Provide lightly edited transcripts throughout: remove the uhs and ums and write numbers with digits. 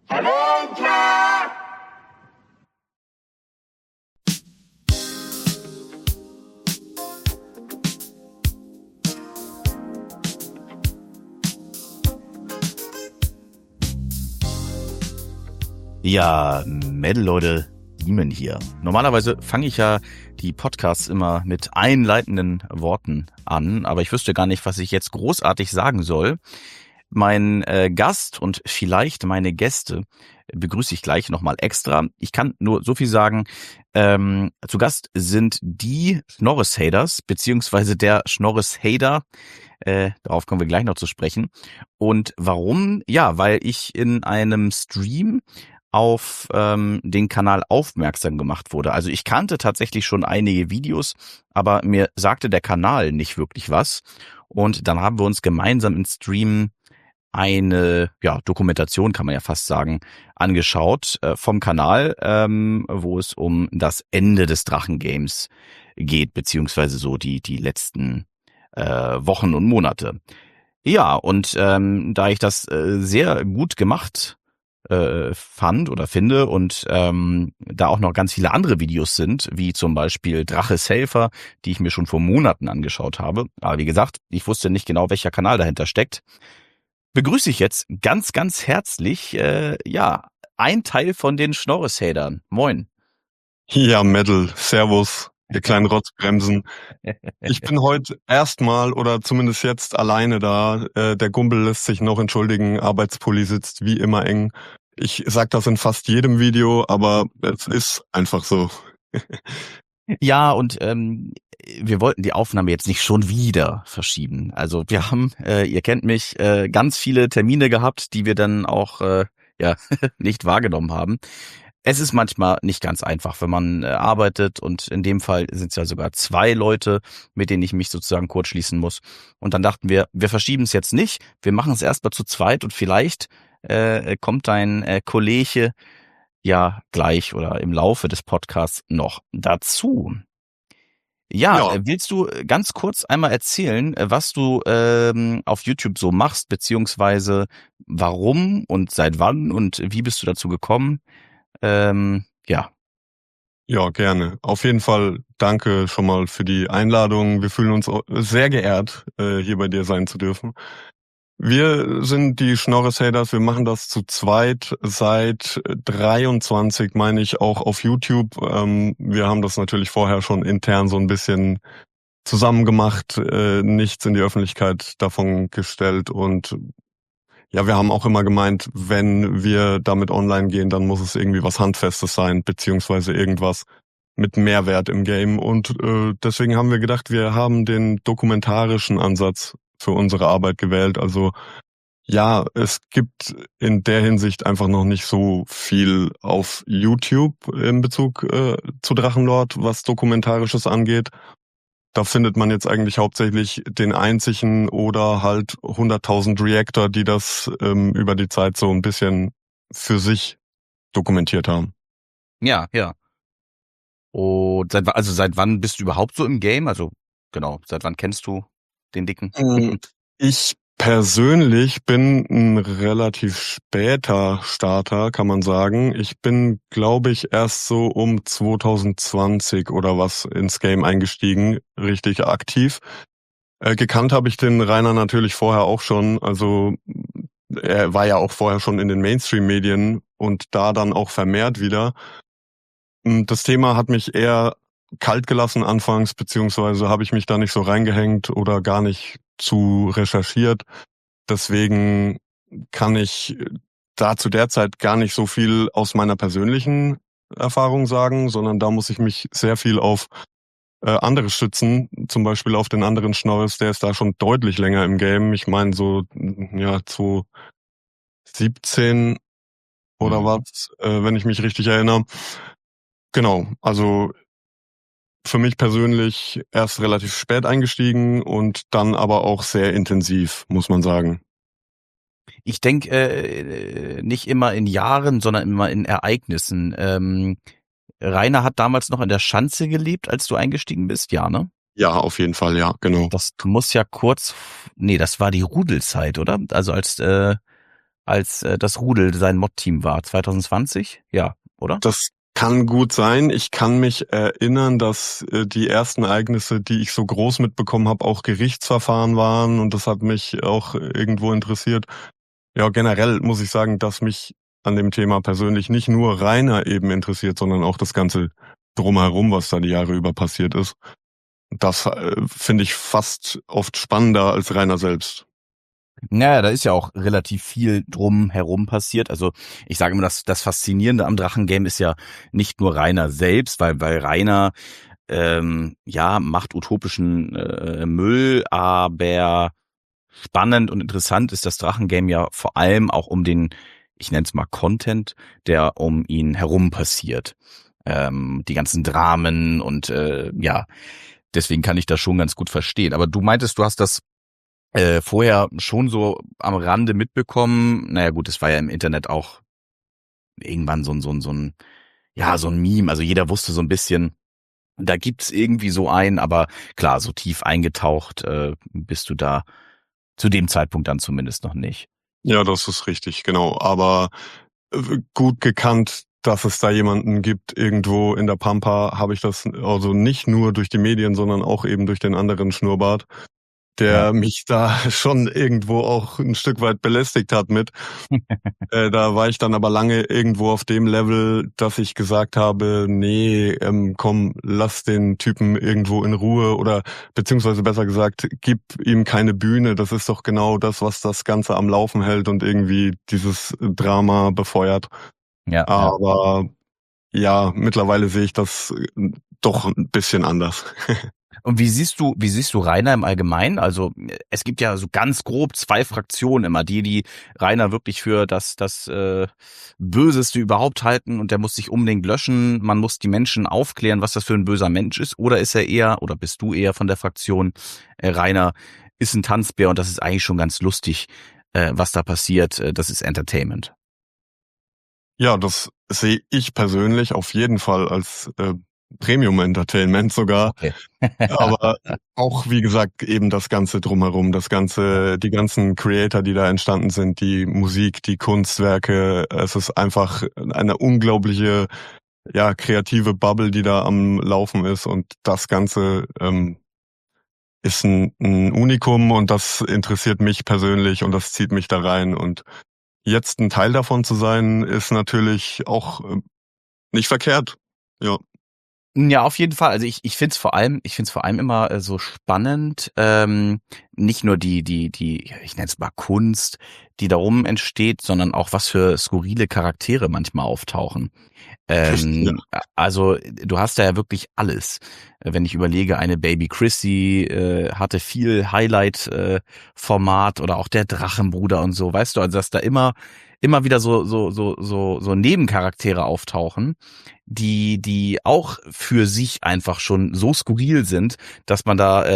Ja, Metal-Leute, Demon hier. Normalerweise fange ich ja die Podcasts immer mit einleitenden Worten an, aber ich wüsste gar nicht, was ich jetzt großartig sagen soll. Mein Gast und vielleicht meine Gäste begrüße ich gleich nochmal extra. Ich kann nur so viel sagen, zu Gast sind die Schnorres-Haders, beziehungsweise der Schnorres-Hader. Darauf kommen wir gleich noch zu sprechen. Und warum? Ja, weil ich in einem Stream auf den Kanal aufmerksam gemacht wurde. Also ich kannte tatsächlich schon einige Videos, aber mir sagte der Kanal nicht wirklich was. Und dann haben wir uns gemeinsam im Stream eine Dokumentation, kann man ja fast sagen, angeschaut vom Kanal, wo es um das Ende des Drachen-Games geht, beziehungsweise so die letzten Wochen und Monate. Ja, und da ich das sehr gut gemacht fand oder finde und da auch noch ganz viele andere Videos sind, wie zum Beispiel Draches Helfer, die ich mir schon vor Monaten angeschaut habe. Aber wie gesagt, ich wusste nicht genau, welcher Kanal dahinter steckt. Begrüße ich jetzt ganz, ganz herzlich, ein Teil von den Schnorres-Hadern. Moin. Ja, Metal, Servus, ihr kleinen Rotzbremsen. Ich bin heute erstmal oder zumindest jetzt alleine da. Der Gumpel lässt sich noch entschuldigen, Arbeitspulli sitzt wie immer eng. Ich sag das in fast jedem Video, aber es ist einfach so. Ja, und wir wollten die Aufnahme jetzt nicht schon wieder verschieben. Also wir haben, ihr kennt mich, ganz viele Termine gehabt, die wir dann auch nicht wahrgenommen haben. Es ist manchmal nicht ganz einfach, wenn man arbeitet, und in dem Fall sind es ja sogar 2 Leute, mit denen ich mich sozusagen kurzschließen muss. Und dann dachten wir verschieben es jetzt nicht, wir machen es erstmal zu zweit und vielleicht kommt dein Kollege ja gleich oder im Laufe des Podcasts noch dazu. Ja, willst du ganz kurz einmal erzählen, was du auf YouTube so machst, beziehungsweise warum und seit wann und wie bist du dazu gekommen? Ja, gerne. Auf jeden Fall danke schon mal für die Einladung. Wir fühlen uns sehr geehrt, hier bei dir sein zu dürfen. Wir sind die Schnorres-Haders, wir machen das zu zweit seit 23, meine ich, auch auf YouTube. Wir haben das natürlich vorher schon intern so ein bisschen zusammen gemacht, nichts in die Öffentlichkeit davon gestellt, und ja, wir haben auch immer gemeint, wenn wir damit online gehen, dann muss es irgendwie was Handfestes sein, beziehungsweise irgendwas mit Mehrwert im Game, und deswegen haben wir gedacht, wir haben den dokumentarischen Ansatz für unsere Arbeit gewählt. Also ja, es gibt in der Hinsicht einfach noch nicht so viel auf YouTube in Bezug zu Drachenlord, was Dokumentarisches angeht. Da findet man jetzt eigentlich hauptsächlich den einzigen oder halt 100.000 Reactor, die das über die Zeit so ein bisschen für sich dokumentiert haben. Ja. Und seit wann bist du überhaupt so im Game? Also genau, seit wann kennst du den Dicken? Ich persönlich bin ein relativ später Starter, kann man sagen. Ich bin, glaube ich, erst so um 2020 oder was ins Game eingestiegen, richtig aktiv. Gekannt habe ich den Rainer natürlich vorher auch schon. Also er war ja auch vorher schon in den Mainstream-Medien und da dann auch vermehrt wieder. Das Thema hat mich eher kalt gelassen anfangs, beziehungsweise habe ich mich da nicht so reingehängt oder gar nicht zu recherchiert. Deswegen kann ich da zu der Zeit gar nicht so viel aus meiner persönlichen Erfahrung sagen, sondern da muss ich mich sehr viel auf andere stützen, zum Beispiel auf den anderen Schnorres, der ist da schon deutlich länger im Game. Ich meine so 2017 oder was, wenn ich mich richtig erinnere. Genau, also für mich persönlich erst relativ spät eingestiegen und dann aber auch sehr intensiv, muss man sagen. Ich denke nicht immer in Jahren, sondern immer in Ereignissen. Rainer hat damals noch in der Schanze gelebt, als du eingestiegen bist, ja, ne? Ja, auf jeden Fall, ja, genau. Das muss ja das war die Rudelzeit, oder? Also als als das Rudel sein Mod-Team war. 2020? Ja, oder? Das kann gut sein. Ich kann mich erinnern, dass die ersten Ereignisse, die ich so groß mitbekommen habe, auch Gerichtsverfahren waren und das hat mich auch irgendwo interessiert. Ja, generell muss ich sagen, dass mich an dem Thema persönlich nicht nur Rainer eben interessiert, sondern auch das ganze Drumherum, was da die Jahre über passiert ist. Das finde ich fast oft spannender als Rainer selbst. Naja, da ist ja auch relativ viel drum herum passiert. Also ich sage immer, das Faszinierende am Drachengame ist ja nicht nur Rainer selbst, weil Rainer ja macht utopischen Müll, aber spannend und interessant ist das Drachengame ja vor allem auch um den, ich nenne es mal Content, der um ihn herum passiert. Die ganzen Dramen und ja, deswegen kann ich das schon ganz gut verstehen. Aber du meintest, du hast das vorher schon so am Rande mitbekommen. Naja gut, es war ja im Internet auch irgendwann so ein Meme. Also jeder wusste so ein bisschen, da gibt's irgendwie so einen, aber klar, so tief eingetaucht bist du da zu dem Zeitpunkt dann zumindest noch nicht. Ja, das ist richtig, genau. Aber gut gekannt, dass es da jemanden gibt irgendwo in der Pampa, habe ich das also nicht nur durch die Medien, sondern auch eben durch den anderen Schnurrbart, Ja. der mich da schon irgendwo auch ein Stück weit belästigt hat mit. Da war ich dann aber lange irgendwo auf dem Level, dass ich gesagt habe, nee, komm, lass den Typen irgendwo in Ruhe oder beziehungsweise besser gesagt, gib ihm keine Bühne. Das ist doch genau das, was das Ganze am Laufen hält und irgendwie dieses Drama befeuert. Ja, ja. Aber ja, mittlerweile sehe ich das doch ein bisschen anders. Und wie siehst du Rainer im Allgemeinen? Also es gibt ja so ganz grob zwei Fraktionen immer, die Rainer wirklich für das Böseste überhaupt halten und der muss sich unbedingt löschen. Man muss die Menschen aufklären, was das für ein böser Mensch ist. Oder ist er eher, oder bist du eher von der Fraktion, Rainer ist ein Tanzbär und das ist eigentlich schon ganz lustig, was da passiert. Das ist Entertainment. Ja, das sehe ich persönlich auf jeden Fall als Premium Entertainment sogar. Okay. Aber auch, wie gesagt, eben das Ganze drumherum, die ganzen Creator, die da entstanden sind, die Musik, die Kunstwerke. Es ist einfach eine unglaubliche, ja, kreative Bubble, die da am Laufen ist und das Ganze ist ein Unikum und das interessiert mich persönlich und das zieht mich da rein und jetzt ein Teil davon zu sein, ist natürlich auch nicht verkehrt. Ja. Ja, auf jeden Fall. Also ich finde es vor allem immer so spannend, nicht nur die, ich nenne es mal Kunst, die darum entsteht, sondern auch was für skurrile Charaktere manchmal auftauchen. Ja. Also du hast da ja wirklich alles. Wenn ich überlege, eine Baby Chrissy hatte viel Highlight-Format oder auch der Drachenbruder und so, weißt du, also dass da immer wieder so Nebencharaktere auftauchen, die auch für sich einfach schon so skurril sind, dass man da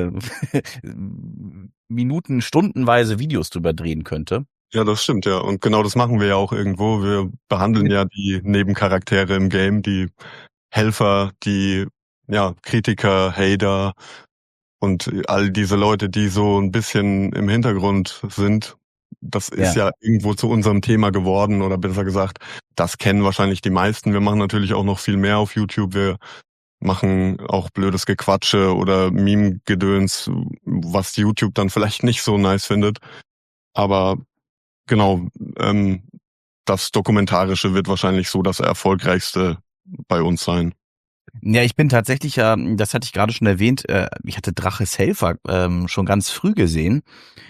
Minuten, stundenweise Videos drüber drehen könnte. Ja, das stimmt, ja. Und genau das machen wir ja auch irgendwo. Wir behandeln ja die Nebencharaktere im Game, die Helfer, die ja, Kritiker, Hater und all diese Leute, die so ein bisschen im Hintergrund sind. Das ist Ja. ja irgendwo zu unserem Thema geworden oder besser gesagt, das kennen wahrscheinlich die meisten. Wir machen natürlich auch noch viel mehr auf YouTube. Wir machen auch blödes Gequatsche oder Meme-Gedöns, was YouTube dann vielleicht nicht so nice findet. Aber genau, das Dokumentarische wird wahrscheinlich so das Erfolgreichste bei uns sein. Ja, ich bin tatsächlich ja, das hatte ich gerade schon erwähnt, ich hatte Draches Helfer schon ganz früh gesehen.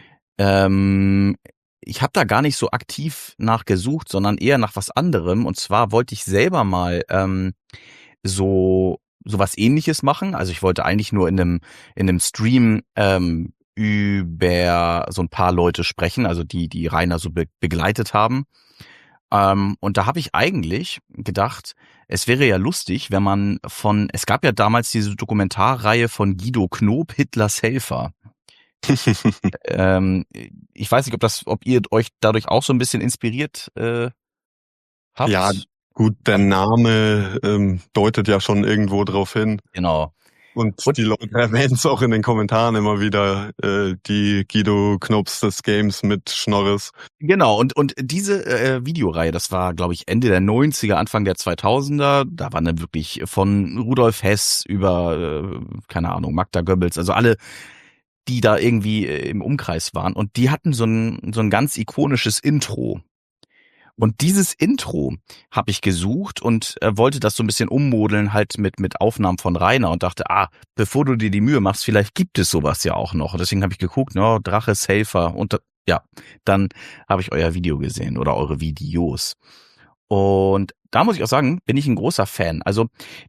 Ich habe da gar nicht so aktiv nachgesucht, sondern eher nach was anderem. Und zwar wollte ich selber mal so was Ähnliches machen. Also ich wollte eigentlich nur in einem Stream über so ein paar Leute sprechen, also die Rainer so begleitet haben. Und da habe ich eigentlich gedacht, es wäre ja lustig, wenn man es gab ja damals diese Dokumentarreihe von Guido Knob, Hitlers Helfer. Ähm, Ich weiß nicht, ob ihr euch dadurch auch so ein bisschen inspiriert Ja, habt. gut, der Name deutet ja schon irgendwo drauf hin. Genau. Und Und die Leute erwähnen es auch in den Kommentaren immer wieder, die Guido Knops des Games mit Schnorris. genau, und diese Videoreihe, das war, glaube ich, Ende der 90er, Anfang der 2000er. Da waren dann wirklich von Rudolf Hess über, keine Ahnung, Magda Goebbels, also alle, die da irgendwie im Umkreis waren. Und die hatten so ein ganz ikonisches Intro. Und dieses Intro habe ich gesucht und wollte das so ein bisschen ummodeln, halt mit Aufnahmen von Rainer und dachte, bevor du dir die Mühe machst, vielleicht gibt es sowas ja auch noch. Und deswegen habe ich geguckt, Drache Safer und ja, dann habe ich euer Video gesehen oder eure Videos. Und da muss ich auch sagen, bin ich ein großer Fan. Also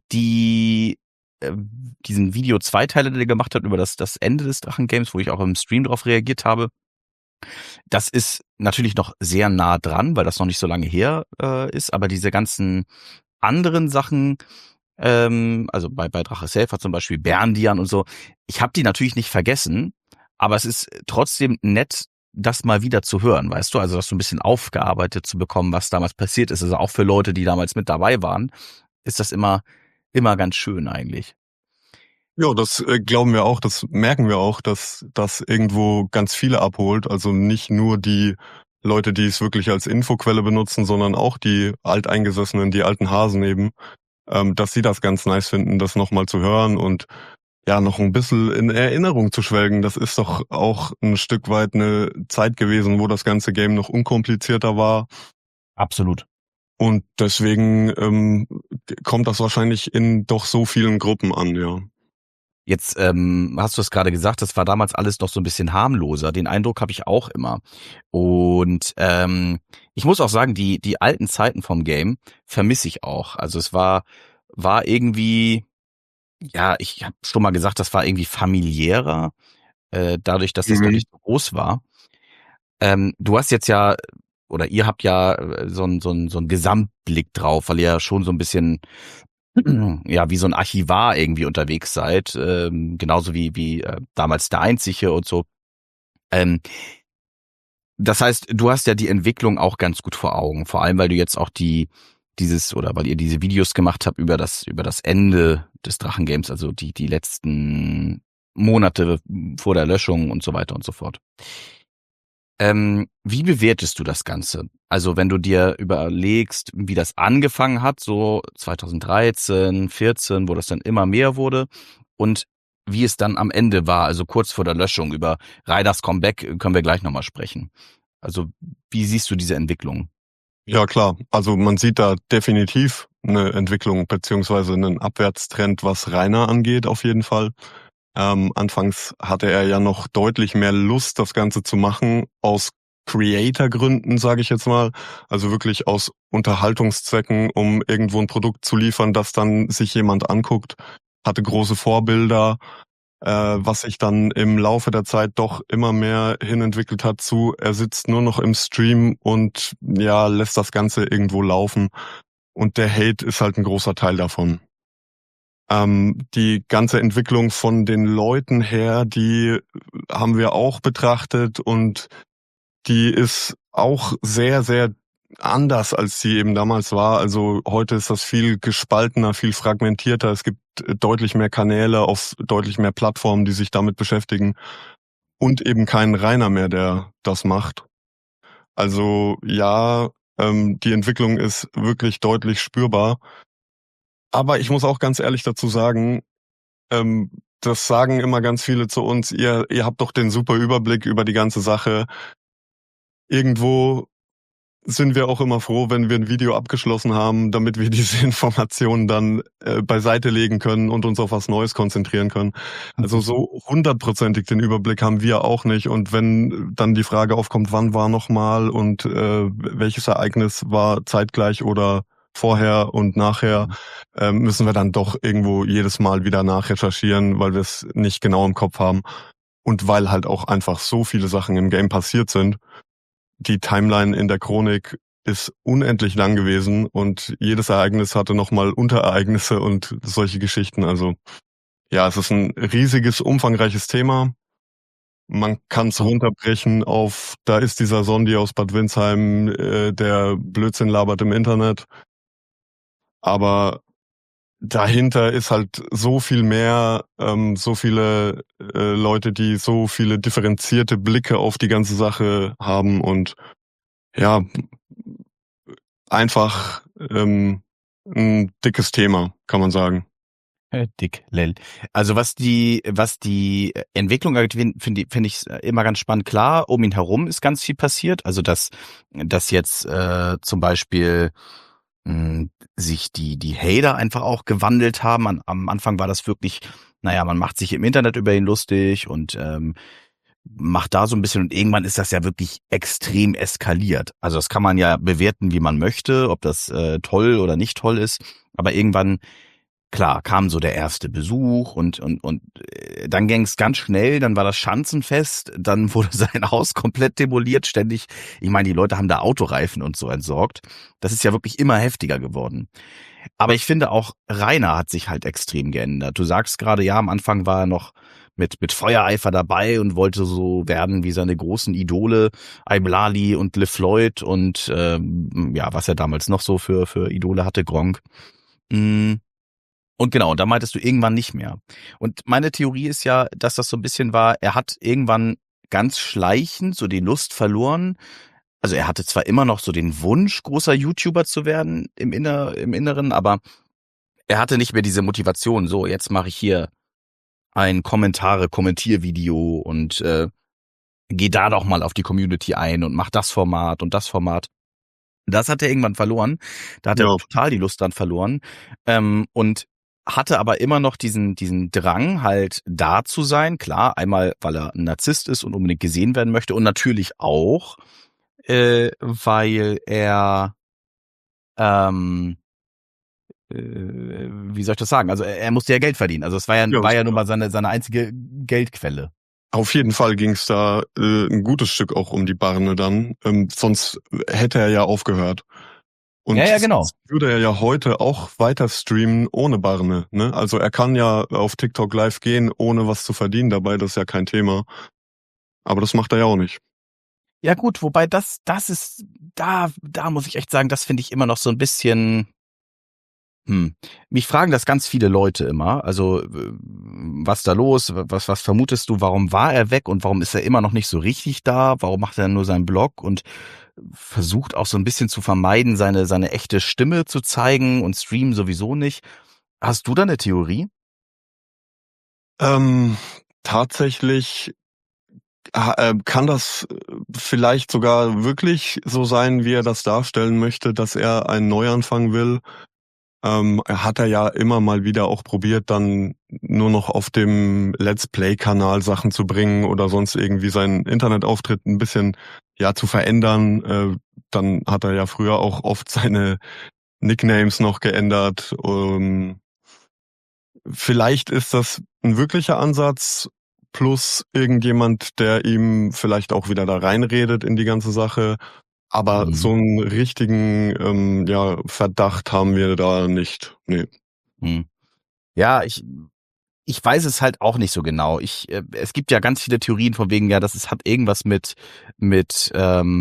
die diesen Video-Zweiteiler, der ihr gemacht habt über das Ende des Drachen-Games, wo ich auch im Stream drauf reagiert habe, das ist natürlich noch sehr nah dran, weil das noch nicht so lange her ist, aber diese ganzen anderen Sachen, also bei Drache Selfer zum Beispiel, Berndian und so, ich habe die natürlich nicht vergessen, aber es ist trotzdem nett, das mal wieder zu hören, weißt du, also das so ein bisschen aufgearbeitet zu bekommen, was damals passiert ist. Also auch für Leute, die damals mit dabei waren, ist das immer ganz schön eigentlich. Ja, das glauben wir auch, das merken wir auch, dass das irgendwo ganz viele abholt. Also nicht nur die Leute, die es wirklich als Infoquelle benutzen, sondern auch die Alteingesessenen, die alten Hasen eben, dass sie das ganz nice finden, das nochmal zu hören und ja, noch ein bisschen in Erinnerung zu schwelgen. Das ist doch auch ein Stück weit eine Zeit gewesen, wo das ganze Game noch unkomplizierter war. Absolut. Und deswegen kommt das wahrscheinlich in doch so vielen Gruppen an, ja. Jetzt hast du es gerade gesagt, das war damals alles noch so ein bisschen harmloser. Den Eindruck habe ich auch immer. Und ich muss auch sagen, die alten Zeiten vom Game vermisse ich auch. Also es war irgendwie, ja, ich habe schon mal gesagt, das war irgendwie familiärer, dadurch, dass das noch nicht so groß war. Du hast jetzt ja, oder ihr habt ja so ein Gesamtblick drauf, weil ihr ja schon so ein bisschen ja, wie so ein Archivar irgendwie unterwegs seid, genauso wie damals der Einzige und so. Ähm, Das heißt, du hast ja die Entwicklung auch ganz gut vor Augen, vor allem weil du jetzt auch weil ihr diese Videos gemacht habt über das Ende des Drachengames, also die letzten Monate vor der Löschung und so weiter und so fort. Wie bewertest du das Ganze? Also wenn du dir überlegst, wie das angefangen hat, so 2013, 14, wo das dann immer mehr wurde und wie es dann am Ende war, also kurz vor der Löschung, über Raiders Comeback können wir gleich nochmal sprechen. Also wie siehst du diese Entwicklung? Ja, klar. Also man sieht da definitiv eine Entwicklung beziehungsweise einen Abwärtstrend, was Rainer angeht, auf jeden Fall. Anfangs hatte er ja noch deutlich mehr Lust, das Ganze zu machen, aus Creator-Gründen, sage ich jetzt mal. Also wirklich aus Unterhaltungszwecken, um irgendwo ein Produkt zu liefern, das dann sich jemand anguckt. Hatte große Vorbilder, was sich dann im Laufe der Zeit doch immer mehr hinentwickelt hat zu, er sitzt nur noch im Stream und ja, lässt das Ganze irgendwo laufen. Und der Hate ist halt ein großer Teil davon. Die ganze Entwicklung von den Leuten her, die haben wir auch betrachtet und die ist auch sehr, sehr anders, als sie eben damals war. Also heute ist das viel gespaltener, viel fragmentierter. Es gibt deutlich mehr Kanäle auf deutlich mehr Plattformen, die sich damit beschäftigen und eben keinen Rainer mehr, der das macht. Also ja, die Entwicklung ist wirklich deutlich spürbar. Aber ich muss auch ganz ehrlich dazu sagen, das sagen immer ganz viele zu uns, ihr habt doch den super Überblick über die ganze Sache. Irgendwo sind wir auch immer froh, wenn wir ein Video abgeschlossen haben, damit wir diese Informationen dann beiseite legen können und uns auf was Neues konzentrieren können. Also so 100%ig den Überblick haben wir auch nicht. Und wenn dann die Frage aufkommt, wann war nochmal und welches Ereignis war zeitgleich oder vorher und nachher, müssen wir dann doch irgendwo jedes Mal wieder nachrecherchieren, weil wir es nicht genau im Kopf haben. Und weil halt auch einfach so viele Sachen im Game passiert sind. Die Timeline in der Chronik ist unendlich lang gewesen und jedes Ereignis hatte nochmal Unterereignisse und solche Geschichten. Also ja, es ist ein riesiges, umfangreiches Thema. Man kann es runterbrechen auf, da ist dieser Sondi aus Bad Windsheim, der Blödsinn labert im Internet. Aber dahinter ist halt so viel mehr, so viele Leute, die so viele differenzierte Blicke auf die ganze Sache haben und ja, einfach ein dickes Thema, kann man sagen. Dick Lell. Also was die Entwicklung angeht, finde ich immer ganz spannend. Klar, um ihn herum ist ganz viel passiert. Also dass jetzt zum Beispiel sich die Hater einfach auch gewandelt haben. Am Anfang war das wirklich, naja, man macht sich im Internet über ihn lustig und macht da so ein bisschen und irgendwann ist das ja wirklich extrem eskaliert. Also das kann man ja bewerten, wie man möchte, ob das toll oder nicht toll ist. Aber irgendwann, klar, kam so der erste Besuch und dann ging es ganz schnell, dann war das Schanzenfest, dann wurde sein Haus komplett demoliert, ständig. Ich meine, die Leute haben da Autoreifen und so entsorgt. Das ist ja wirklich immer heftiger geworden. Aber ich finde auch, Rainer hat sich halt extrem geändert. Du sagst gerade, ja, am Anfang war er noch mit Feuereifer dabei und wollte so werden wie seine großen Idole, Iblali und LeFloid und ja, was er damals noch so für Idole hatte, Gronkh. Mm. Und genau, und da meintest du irgendwann nicht mehr. Und meine Theorie ist ja, dass das so ein bisschen war, er hat irgendwann ganz schleichend so die Lust verloren. Also er hatte zwar immer noch so den Wunsch, großer YouTuber zu werden im Inneren, aber er hatte nicht mehr diese Motivation, so jetzt mache ich hier ein Kommentiervideo und geh da doch mal auf die Community ein und mach das Format und das Format. Das hat er irgendwann verloren. Da hat er Ja, total die Lust dran verloren. Und hatte aber immer noch diesen Drang, halt da zu sein. Klar, einmal, weil er ein Narzisst ist und unbedingt gesehen werden möchte und natürlich auch, weil er, wie soll ich das sagen? Also er musste ja Geld verdienen. Also es war ja, ja nun mal seine einzige Geldquelle. auf jeden Fall ging es da ein gutes Stück auch um die Barne dann. Sonst hätte er ja aufgehört. Ja, Und ja, genau. sonst würde er ja heute auch weiter streamen ohne Barne. Ne? Also er kann ja auf TikTok live gehen, ohne was zu verdienen dabei. Das ist ja kein Thema. Aber das macht er ja auch nicht. Ja gut, wobei das ist, da muss ich echt sagen, das finde ich immer noch so ein bisschen. Mich fragen das ganz viele Leute immer. Also, was da los? Was vermutest du? Warum war er weg und warum ist er immer noch nicht so richtig da? Warum macht er nur seinen Blog und versucht auch so ein bisschen zu vermeiden, seine echte Stimme zu zeigen und streamen sowieso nicht? Hast du da eine Theorie? Ähm, tatsächlich kann das vielleicht sogar wirklich so sein, wie er das darstellen möchte, dass er einen Neuanfang will. Er hat ja immer mal wieder auch probiert, dann nur noch auf dem Let's Play-Kanal Sachen zu bringen oder sonst irgendwie seinen Internetauftritt ein bisschen ja zu verändern. Dann hat er ja früher auch oft seine Nicknames noch geändert. Vielleicht ist das ein wirklicher Ansatz plus irgendjemand, der ihm vielleicht auch wieder da reinredet in die ganze Sache. Aber so Mhm. einen richtigen ja, Verdacht haben wir da nicht. Nee. Hm. Ja, ich weiß es halt auch nicht so genau. Es gibt ja ganz viele Theorien von wegen, ja, hat irgendwas mit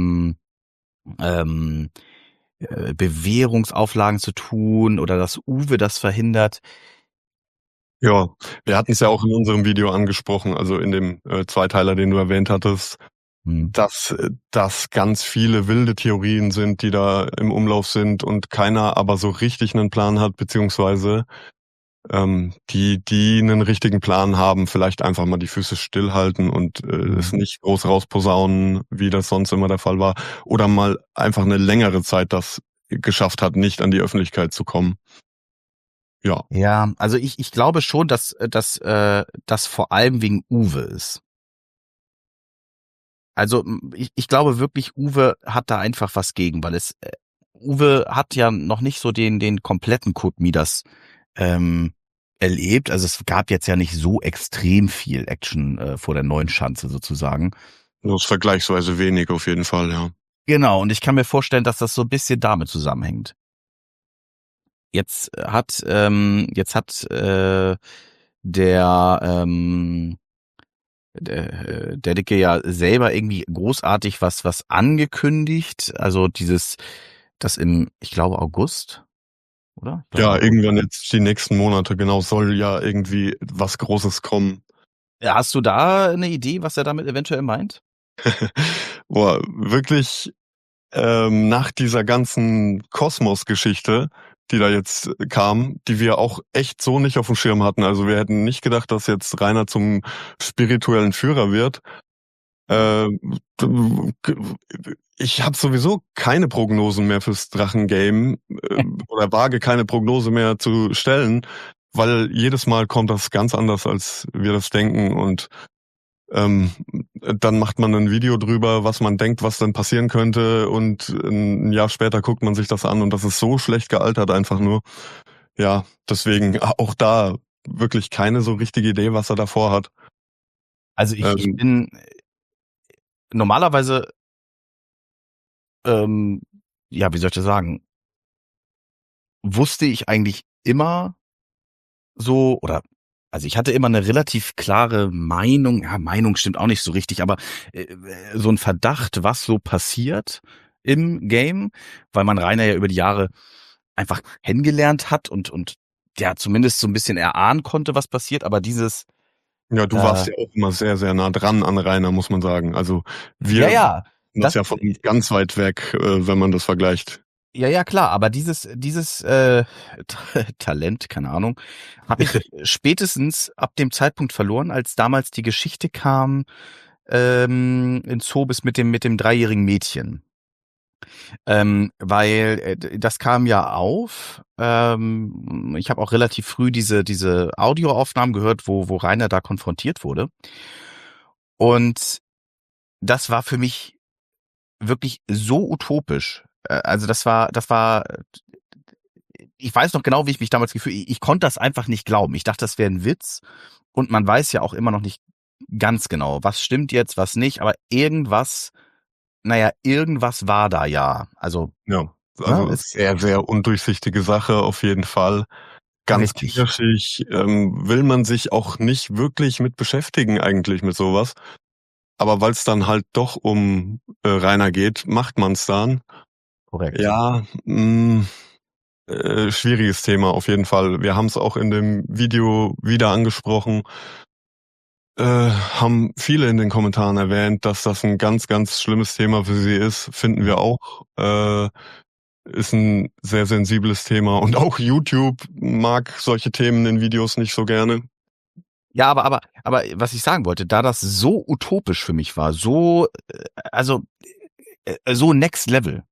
ähm, Bewährungsauflagen zu tun oder dass Uwe das verhindert. Ja, wir hatten es ja auch in unserem Video angesprochen, also in dem Zweiteiler, den du erwähnt hattest, Hm. dass das ganz viele wilde Theorien sind, die da im Umlauf sind und keiner aber so richtig einen Plan hat, beziehungsweise die einen richtigen Plan haben, vielleicht einfach mal die Füße stillhalten und es nicht groß rausposaunen, wie das sonst immer der Fall war, oder mal einfach eine längere Zeit das geschafft hat, nicht an die Öffentlichkeit zu kommen. Ja, Ja, also ich glaube schon, dass das vor allem wegen Uwe ist. Also ich glaube wirklich, Uwe hat da einfach was gegen, weil Uwe hat ja noch nicht so den kompletten Code Midas ähm, erlebt. Also es gab jetzt ja nicht so extrem viel Action vor der neuen Schanze sozusagen. das ist vergleichsweise wenig auf jeden Fall, ja. Genau, und ich kann mir vorstellen, dass das so ein bisschen damit zusammenhängt. Jetzt hat der Dicke ja selber irgendwie großartig was angekündigt. Also das im, ich glaube, August oder? Ja, irgendwann jetzt die nächsten Monate, genau, soll ja irgendwie was Großes kommen. Ja, hast du da eine Idee, was er damit eventuell meint? Boah, wirklich, nach dieser ganzen Kosmos-Geschichte, die da jetzt kam, die wir auch echt so nicht auf dem Schirm hatten. Also wir hätten nicht gedacht, dass jetzt Rainer zum spirituellen Führer wird. Äh, Ich habe sowieso keine Prognosen mehr fürs Drachengame oder wage keine Prognose mehr zu stellen, weil jedes Mal kommt das ganz anders, als wir das denken. Und ähm, dann macht man ein Video drüber, was man denkt, was dann passieren könnte. Und ein Jahr später guckt man sich das an und das ist so schlecht gealtert einfach nur. Ja, deswegen auch da wirklich keine so richtige Idee, was er davor hat. Also ich Ähm, bin normalerweise, ähm, ja, wie soll ich das sagen, wusste ich eigentlich immer so, oder also ich hatte immer eine relativ klare Meinung, ja, Meinung stimmt auch nicht so richtig, aber so ein Verdacht, was so passiert im Game, weil man Rainer ja über die Jahre einfach kennengelernt hat und ja zumindest so ein bisschen erahnen konnte, was passiert, aber dieses Ja, du äh, warst ja auch immer sehr, sehr nah dran an Rainer, muss man sagen. Also ja, wir ja, das ja von ganz weit weg, wenn man das vergleicht. ja, ja, klar, aber dieses Talent, keine Ahnung, habe ich spätestens ab dem Zeitpunkt verloren, als damals die Geschichte kam in Zobis mit dem dreijährigen Mädchen. Weil das kam ja auf. Ich habe auch relativ früh diese Audioaufnahmen gehört, wo Rainer da konfrontiert wurde. Und das war für mich wirklich so utopisch. Also das war, ich weiß noch genau, wie ich mich damals gefühlt. Ich konnte das einfach nicht glauben. Ich dachte, das wäre ein Witz. Und man weiß ja auch immer noch nicht ganz genau, was stimmt jetzt, was nicht. Aber irgendwas war da ja. Also, Ja, ne, also ist sehr, sehr undurchsichtige Sache auf jeden Fall. Ganz richtig. knirschig, will man sich auch nicht wirklich mit beschäftigen eigentlich mit sowas. Aber weil es dann halt doch um Rainer geht, macht man es dann. Korrekt. Ja, schwieriges Thema auf jeden Fall. Wir haben es auch in dem Video wieder angesprochen. Haben viele in den Kommentaren erwähnt, dass das ein ganz, ganz schlimmes Thema für sie ist. Finden wir auch. Ist ein sehr sensibles Thema. Und auch YouTube mag solche Themen in Videos nicht so gerne. Ja, aber was ich sagen wollte, da das so utopisch für mich war, so, also so next level,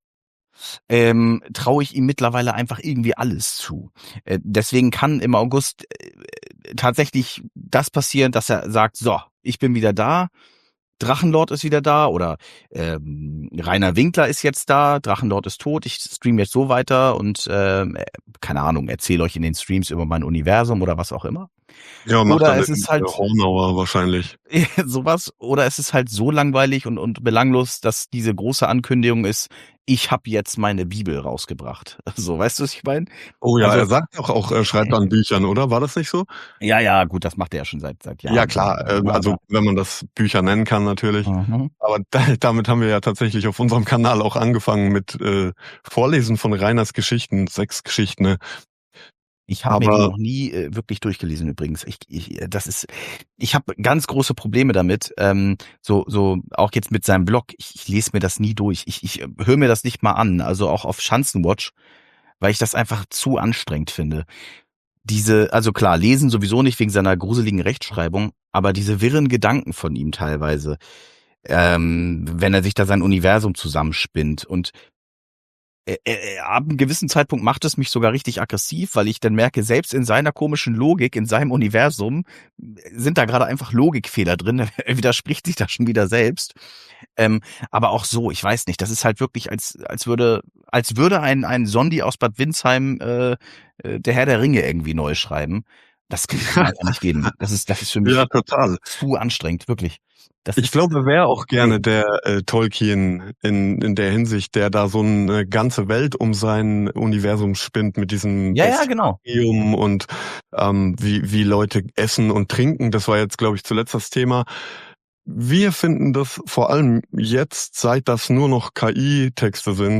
traue ich ihm mittlerweile einfach irgendwie alles zu. Deswegen kann im August tatsächlich das passieren, dass er sagt, so, ich bin wieder da, Drachenlord ist wieder da oder Rainer Winkler ist jetzt da, Drachenlord ist tot, ich streame jetzt so weiter und keine Ahnung, erzähle euch in den Streams über mein Universum oder was auch immer. Ja, macht Oder dann es ist halt Hornauer wahrscheinlich. sowas, oder es ist halt so langweilig und belanglos, dass diese große Ankündigung ist, ich habe jetzt meine Bibel rausgebracht. So, weißt du, was ich meine? Oh ja, Also, er sagt doch auch, er schreibt an Büchern, oder? War das nicht so? ja, ja, gut, das macht er ja schon seit Ja, Jahren. klar, also Aber, wenn man das Bücher nennen kann natürlich. mhm. Aber damit haben wir ja tatsächlich auf unserem Kanal auch angefangen mit Vorlesen von Rainers Geschichten, 6 Geschichten. Ne? Ich habe mir die Aber noch nie wirklich durchgelesen übrigens. Ich habe ganz große Probleme damit. So auch jetzt mit seinem Blog. Ich lese mir das nie durch. Ich höre mir das nicht mal an. Also auch auf Schanzenwatch, weil ich das einfach zu anstrengend finde. Also klar, lesen sowieso nicht wegen seiner gruseligen Rechtschreibung, aber diese wirren Gedanken von ihm teilweise, wenn er sich da sein Universum zusammenspinnt und ab einem gewissen Zeitpunkt macht es mich sogar richtig aggressiv, weil ich dann merke, selbst in seiner komischen Logik, in seinem Universum, sind da gerade einfach Logikfehler drin. Er widerspricht sich da schon wieder selbst. Aber auch so, ich weiß nicht, das ist halt wirklich, als würde ein Sondi aus Bad Windsheim der Herr der Ringe irgendwie neu schreiben. Das kann einfach nicht gehen. Das ist für ja, mich total. zu anstrengend, wirklich. Das Ich ist, glaube, er wäre auch gerne nee. der Tolkien in der Hinsicht, der da so eine ganze Welt um sein Universum spinnt mit diesem Ja, ja, genau. Bestiarium und wie Leute essen und trinken. Das war jetzt, glaube ich, zuletzt das Thema. Wir finden das vor allem jetzt, seit das nur noch KI-Texte sind,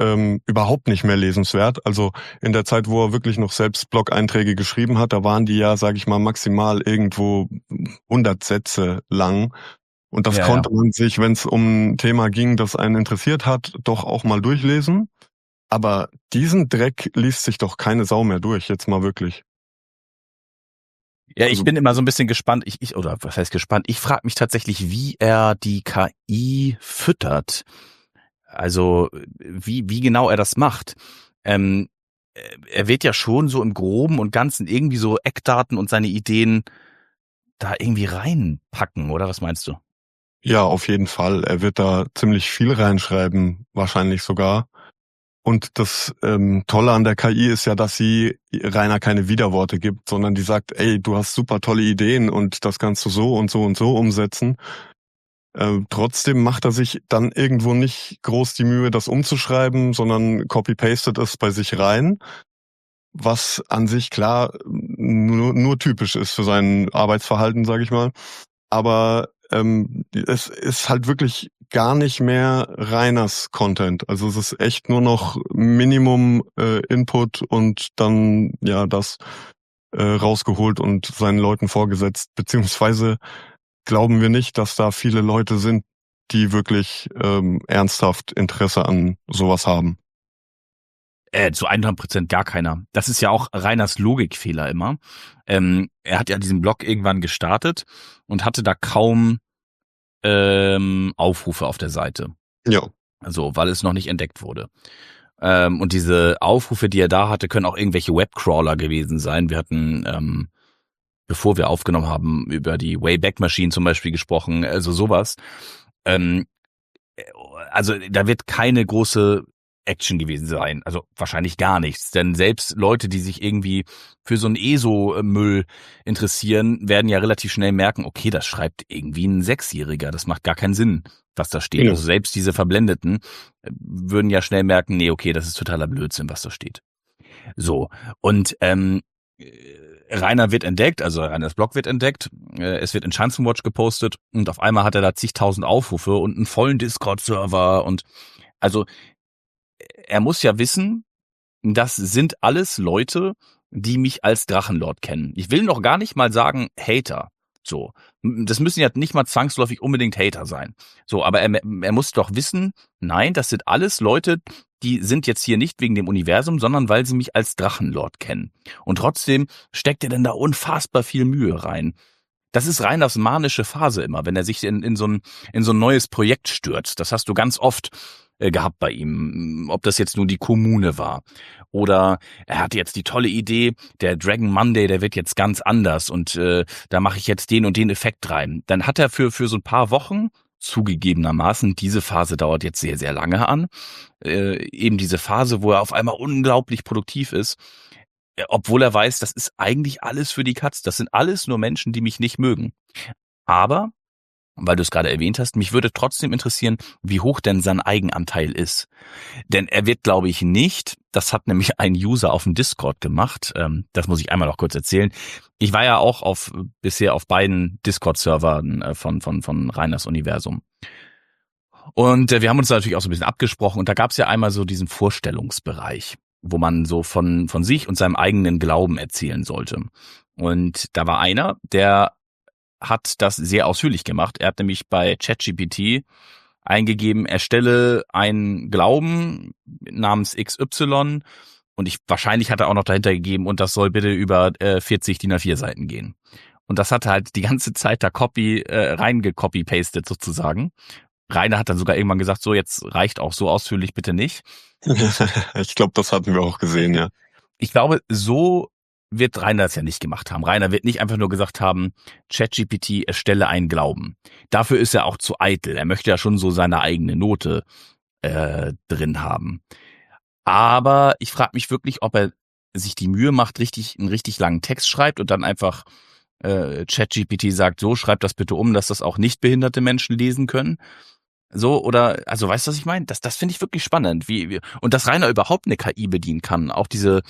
überhaupt nicht mehr lesenswert. Also in der Zeit, wo er wirklich noch selbst Blog-Einträge geschrieben hat, da waren die ja, sage ich mal, maximal irgendwo 100 Sätze lang. Und das konnte man sich, wenn es um ein Thema ging, das einen interessiert hat, doch auch mal durchlesen. Aber diesen Dreck liest sich doch keine Sau mehr durch, jetzt mal wirklich. Ja, ich bin immer so ein bisschen gespannt. Oder was heißt gespannt? Ich frage mich tatsächlich, wie er die KI füttert. Also wie genau er das macht. Er wird ja schon so im Groben und Ganzen irgendwie so Eckdaten und seine Ideen da irgendwie reinpacken, oder was meinst du? Ja, auf jeden Fall. Er wird da ziemlich viel reinschreiben, wahrscheinlich sogar. Und das Tolle an der KI ist ja, dass sie Rainer keine Widerworte gibt, sondern die sagt, ey, du hast super tolle Ideen und das kannst du so und so und so umsetzen. Trotzdem macht er sich dann irgendwo nicht groß die Mühe, das umzuschreiben, sondern copy-pastet es bei sich rein, was an sich klar nur typisch ist für sein Arbeitsverhalten, sage ich mal. Aber es ist halt wirklich gar nicht mehr Rainers Content. Also es ist echt nur noch Minimum Input und dann ja das rausgeholt und seinen Leuten vorgesetzt. Beziehungsweise glauben wir nicht, dass da viele Leute sind, die wirklich ernsthaft Interesse an sowas haben. Zu 100% gar keiner. Das ist ja auch Rainers Logikfehler immer. Er hat ja diesen Blog irgendwann gestartet und hatte da kaum Aufrufe auf der Seite. Ja. Also, weil es noch nicht entdeckt wurde. Und diese Aufrufe, die er da hatte, können auch irgendwelche Webcrawler gewesen sein. Wir hatten, bevor wir aufgenommen haben, über die Wayback Machine zum Beispiel gesprochen, also sowas. Also da wird keine große Action gewesen sein. Also wahrscheinlich gar nichts. Denn selbst Leute, die sich irgendwie für so einen ESO-Müll interessieren, werden ja relativ schnell merken, okay, das schreibt irgendwie ein Sechsjähriger. Das macht gar keinen Sinn, was da steht. Ja. Also selbst diese Verblendeten würden ja schnell merken, nee, okay, das ist totaler Blödsinn, was da steht. So, und Rainer wird entdeckt, also Rainers Blog wird entdeckt, es wird in Schanzenwatch gepostet und auf einmal hat er da zigtausend Aufrufe und einen vollen Discord-Server und also er muss ja wissen, das sind alles Leute, die mich als Drachenlord kennen. Ich will noch gar nicht mal sagen Hater. So, das müssen ja nicht mal zwangsläufig unbedingt Hater sein. So, aber er muss doch wissen, nein, das sind alles Leute, die sind jetzt hier nicht wegen dem Universum, sondern weil sie mich als Drachenlord kennen. Und trotzdem steckt er denn da unfassbar viel Mühe rein. Das ist Reiners manische Phase immer, wenn er sich in so ein neues Projekt stürzt. Das hast du ganz oft gehabt bei ihm, ob das jetzt nur die Kommune war oder er hatte jetzt die tolle Idee, der Dragon Monday, der wird jetzt ganz anders und da mache ich jetzt den und den Effekt rein. Dann hat er für so ein paar Wochen, zugegebenermaßen, diese Phase dauert jetzt sehr, sehr lange an, eben diese Phase, wo er auf einmal unglaublich produktiv ist, obwohl er weiß, das ist eigentlich alles für die Katz, das sind alles nur Menschen, die mich nicht mögen. Aber weil du es gerade erwähnt hast, mich würde trotzdem interessieren, wie hoch denn sein Eigenanteil ist. Denn er wird, glaube ich, nicht, das hat nämlich ein User auf dem Discord gemacht, das muss ich einmal noch kurz erzählen. Ich war ja auch bisher auf beiden Discord-Servern von Rainers Universum. Und wir haben uns da natürlich auch so ein bisschen abgesprochen und da gab es ja einmal so diesen Vorstellungsbereich, wo man so von sich und seinem eigenen Glauben erzählen sollte. Und da war einer, der hat das sehr ausführlich gemacht. Er hat nämlich bei ChatGPT eingegeben, erstelle einen Glauben namens XY und wahrscheinlich hat er auch noch dahinter gegeben und das soll bitte über 40 DIN A4 Seiten gehen. Und das hat er halt die ganze Zeit da reingecopy-pastet sozusagen. Rainer hat dann sogar irgendwann gesagt, so jetzt reicht auch so ausführlich bitte nicht. Ich glaube, das hatten wir auch gesehen, ja. Ich glaube, so wird Rainer das ja nicht gemacht haben. Rainer wird nicht einfach nur gesagt haben, ChatGPT erstelle einen Glauben. Dafür ist er auch zu eitel. Er möchte ja schon so seine eigene Note drin haben. Aber ich frage mich wirklich, ob er sich die Mühe macht, einen richtig langen Text schreibt und dann einfach ChatGPT sagt, so schreib das bitte um, dass das auch nicht behinderte Menschen lesen können. So, oder, also weißt du, was ich meine? Das finde ich wirklich spannend, und dass Rainer überhaupt eine KI bedienen kann, auch diese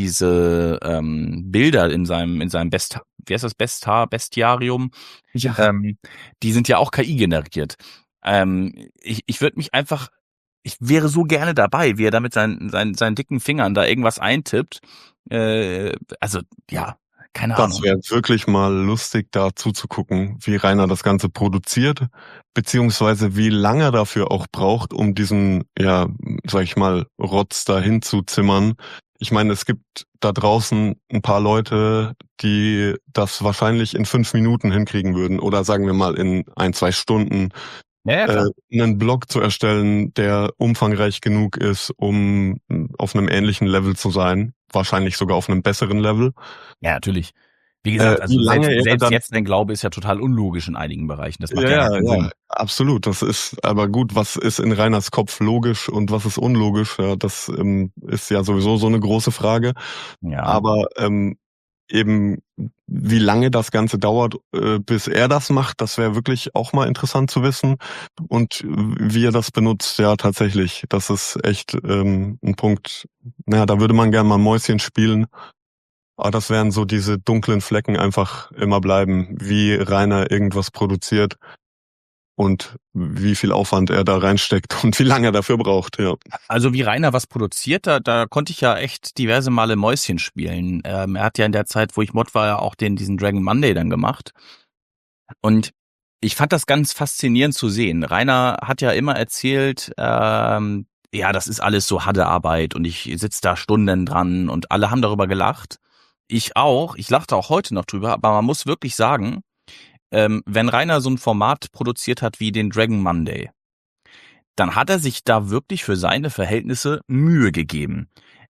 Bilder in seinem wie heißt das, Bestiarium, Ja. die sind ja auch KI generiert. Ich würde mich einfach ich wäre so gerne dabei, wie er da mit seinen dicken Fingern da irgendwas eintippt. Also, ja, keine Das Ahnung. wäre wirklich mal lustig, da zuzugucken, wie Rainer das Ganze produziert, beziehungsweise wie lange er dafür auch braucht, um diesen, ja, sag ich mal, Rotz dahin zu zimmern. Ich meine, es gibt da draußen ein paar Leute, die das wahrscheinlich in 5 Minuten hinkriegen würden oder sagen wir mal in 1, 2 Stunden, Ja, klar. einen Blog zu erstellen, der umfangreich genug ist, um auf einem ähnlichen Level zu sein, wahrscheinlich sogar auf einem besseren Level. Ja, natürlich. Wie gesagt, Wie also lange er selbst dann jetzt dein Glaube ist ja total unlogisch in einigen Bereichen. Das macht Ja, ja gar ja, keinen ja, Sinn. absolut. Das ist aber gut, was ist in Reiners Kopf logisch und was ist unlogisch? Ja, das ist ja sowieso so eine große Frage. Ja. Aber eben, wie lange das Ganze dauert, bis er das macht, das wäre wirklich auch mal interessant zu wissen. Und wie er das benutzt, ja, tatsächlich, das ist echt ein Punkt. Naja, da würde man gern mal Mäuschen spielen. Aber das werden so diese dunklen Flecken einfach immer bleiben, wie Rainer irgendwas produziert und wie viel Aufwand er da reinsteckt und wie lange er dafür braucht, ja. Also wie Rainer was produziert, da konnte ich ja echt diverse Male Mäuschen spielen. Er hat ja in der Zeit, wo ich Mod war, ja auch diesen Dragon Monday dann gemacht. Und ich fand das ganz faszinierend zu sehen. Rainer hat ja immer erzählt, ja, das ist alles so harte Arbeit und ich sitze da Stunden dran und alle haben darüber gelacht. Ich auch. Ich lachte auch heute noch drüber, aber man muss wirklich sagen, wenn Rainer so ein Format produziert hat wie den Dragon Monday, dann hat er sich da wirklich für seine Verhältnisse Mühe gegeben.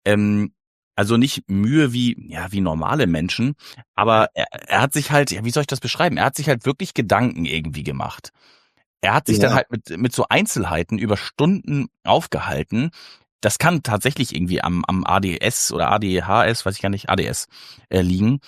Also nicht Mühe wie normale Menschen, aber er hat sich halt, ja, wie soll ich das beschreiben? Er hat sich halt wirklich Gedanken irgendwie gemacht. Er hat sich dann Ja, halt mit so Einzelheiten über Stunden aufgehalten. Das kann tatsächlich irgendwie am ADS oder ADHS, weiß ich gar nicht, ADS liegen.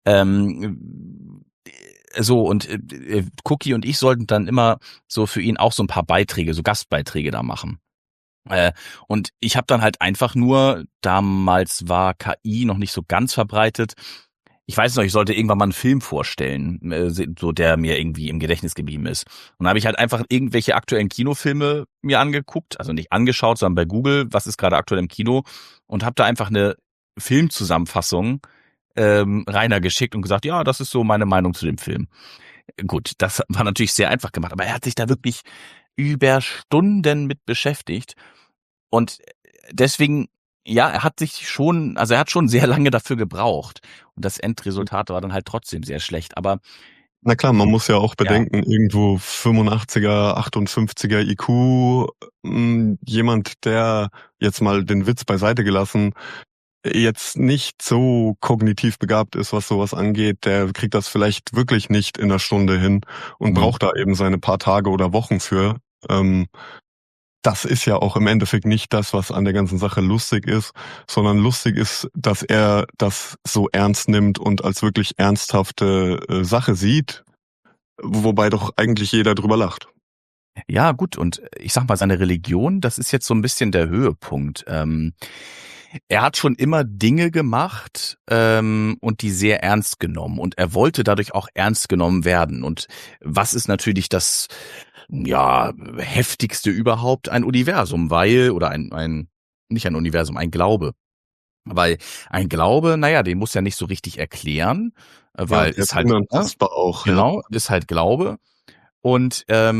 So, und Cookie und ich sollten dann immer so für ihn auch so ein paar Beiträge, so Gastbeiträge da machen. Und ich habe dann halt einfach nur, damals war KI noch nicht so ganz verbreitet. Ich weiß noch, ich sollte irgendwann mal einen Film vorstellen, so der mir irgendwie im Gedächtnis geblieben ist. Und dann habe ich halt einfach irgendwelche aktuellen Kinofilme mir angeguckt, also nicht angeschaut, sondern bei Google, was ist gerade aktuell im Kino, und habe da einfach eine Filmzusammenfassung Rainer geschickt und gesagt, ja, das ist so meine Meinung zu dem Film. Gut, das war natürlich sehr einfach gemacht, aber er hat sich da wirklich über Stunden mit beschäftigt und deswegen, ja, er hat schon sehr lange dafür gebraucht und das Endresultat war dann halt trotzdem sehr schlecht, aber na klar, man muss ja auch ja, bedenken, irgendwo 85er, 58er IQ, jemand, der jetzt mal den Witz beiseite gelassen, jetzt nicht so kognitiv begabt ist, was sowas angeht, der kriegt das vielleicht wirklich nicht in 1 Stunde hin und mhm. braucht da eben seine paar Tage oder Wochen für. Das ist ja auch im Endeffekt nicht das, was an der ganzen Sache lustig ist, sondern lustig ist, dass er das so ernst nimmt und als wirklich ernsthafte Sache sieht, wobei doch eigentlich jeder drüber lacht. Ja, gut, und ich sag mal, seine Religion, das ist jetzt so ein bisschen der Höhepunkt. Er hat schon immer Dinge gemacht und die sehr ernst genommen und er wollte dadurch auch ernst genommen werden. Und was ist natürlich das ja heftigste überhaupt? Ein Universum, weil oder ein nicht ein Universum, ein Glaube. Weil ein Glaube, naja, den muss ja nicht so richtig erklären, Ja, weil der ist ist halt, ne, unantastbar auch, ja. genau, ist halt Glaube. Und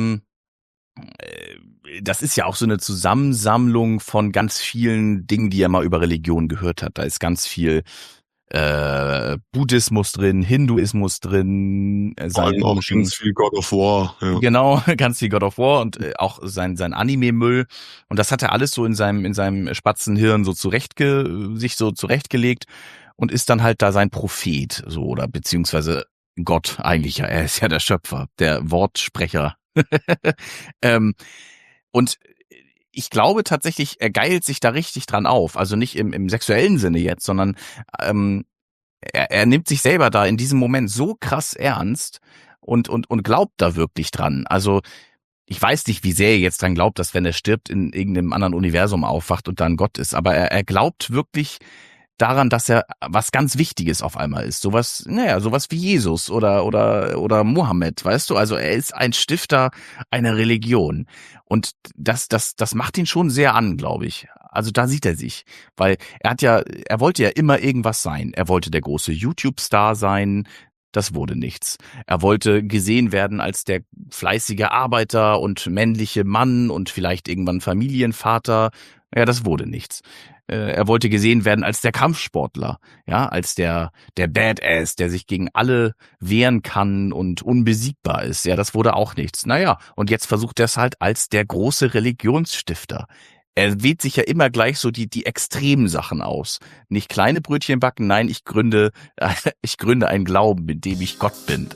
das ist ja auch so eine Zusammensammlung von ganz vielen Dingen, die er mal über Religion gehört hat. Da ist ganz viel Buddhismus drin, Hinduismus drin, Vor seine allem auch komischen, ganz viel God of War, ja. genau, ganz viel God of War und auch sein Anime-Müll. Und das hat er alles so in seinem Spatzenhirn so sich so zurechtgelegt und ist dann halt da sein Prophet, so, oder beziehungsweise Gott eigentlich, ja, er ist ja der Schöpfer, der Wortsprecher. ähm, und ich glaube tatsächlich, er geilt sich da richtig dran auf. Also nicht im sexuellen Sinne jetzt, sondern ähm, er nimmt sich selber da in diesem Moment so krass ernst und glaubt da wirklich dran. Also ich weiß nicht, wie sehr er jetzt dran glaubt, dass wenn er stirbt, in irgendeinem anderen Universum aufwacht und dann Gott ist. Aber er glaubt wirklich daran, dass er was ganz Wichtiges auf einmal ist. Sowas wie Jesus oder Mohammed, weißt du? Also er ist ein Stifter einer Religion. Und das macht ihn schon sehr an, glaube ich. Also da sieht er sich. Weil er wollte ja immer irgendwas sein. Er wollte der große YouTube-Star sein. Das wurde nichts. Er wollte gesehen werden als der fleißige Arbeiter und männliche Mann und vielleicht irgendwann Familienvater. Ja, das wurde nichts. Er wollte gesehen werden als der Kampfsportler, ja, als der Badass, der sich gegen alle wehren kann und unbesiegbar ist. Ja, das wurde auch nichts. Naja, und jetzt versucht er es halt als der große Religionsstifter. Er wählt sich ja immer gleich so die extremen Sachen aus. Nicht kleine Brötchen backen, nein, ich gründe einen Glauben, mit dem ich Gott bin.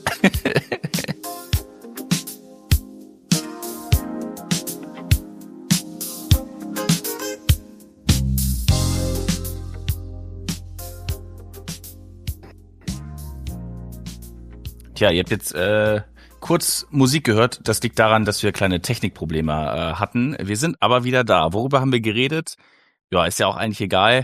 Tja, ihr habt jetzt kurz Musik gehört. Das liegt daran, dass wir kleine Technikprobleme hatten. Wir sind aber wieder da. Worüber haben wir geredet? Ja, ist ja auch eigentlich egal.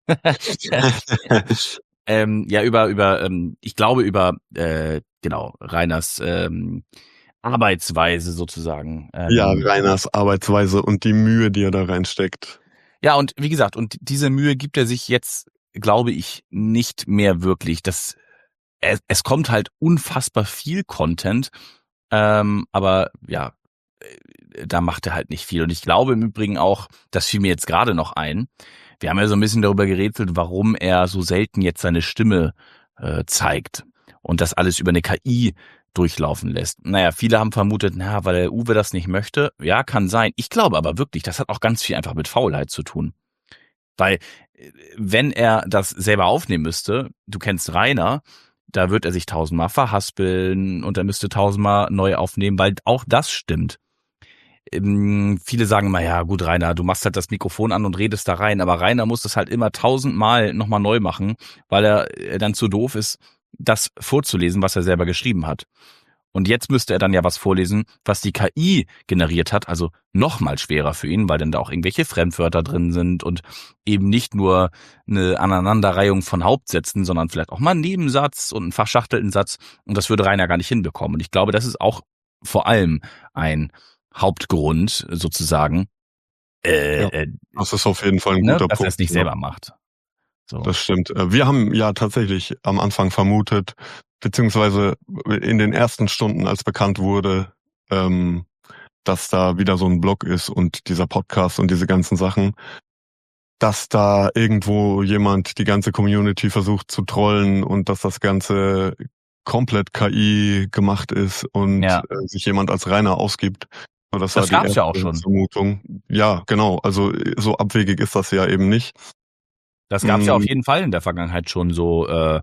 Ich glaube über genau, Rainers Arbeitsweise sozusagen. Ja, Rainers Arbeitsweise und die Mühe, die er da reinsteckt. Ja, und wie gesagt, und diese Mühe gibt er sich jetzt, glaube ich, nicht mehr wirklich. Es kommt halt unfassbar viel Content, aber ja, da macht er halt nicht viel. Und ich glaube im Übrigen auch, das fiel mir jetzt gerade noch ein, wir haben ja so ein bisschen darüber gerätselt, warum er so selten jetzt seine Stimme zeigt und das alles über eine KI durchlaufen lässt. Naja, viele haben vermutet, weil der Uwe das nicht möchte. Ja, kann sein. Ich glaube aber wirklich, das hat auch ganz viel einfach mit Faulheit zu tun. Weil wenn er das selber aufnehmen müsste, du kennst Rainer, da wird er sich 1000-mal verhaspeln und er müsste 1000-mal neu aufnehmen, weil auch das stimmt. Viele sagen immer, ja gut, Rainer, du machst halt das Mikrofon an und redest da rein, aber Rainer muss das halt immer 1000-mal nochmal neu machen, weil er dann zu doof ist, das vorzulesen, was er selber geschrieben hat. Und jetzt müsste er dann ja was vorlesen, was die KI generiert hat, also nochmal schwerer für ihn, weil dann da auch irgendwelche Fremdwörter drin sind und eben nicht nur eine Aneinanderreihung von Hauptsätzen, sondern vielleicht auch mal einen Nebensatz und einen verschachtelten Satz. Und das würde Rainer gar nicht hinbekommen. Und ich glaube, das ist auch vor allem ein Hauptgrund sozusagen, das ist auf jeden Fall ein guter Punkt, dass er es nicht selber macht. So. Das stimmt. Wir haben ja tatsächlich am Anfang vermutet, beziehungsweise in den ersten Stunden, als bekannt wurde, dass da wieder so ein Blog ist und dieser Podcast und diese ganzen Sachen, dass da irgendwo jemand die ganze Community versucht zu trollen und dass das Ganze komplett KI gemacht ist und sich jemand als Rainer ausgibt. Das war die gab's ja auch schon. Vermutung. Ja, genau. Also so abwegig ist das ja eben nicht. Das gab's ja auf jeden Fall in der Vergangenheit schon so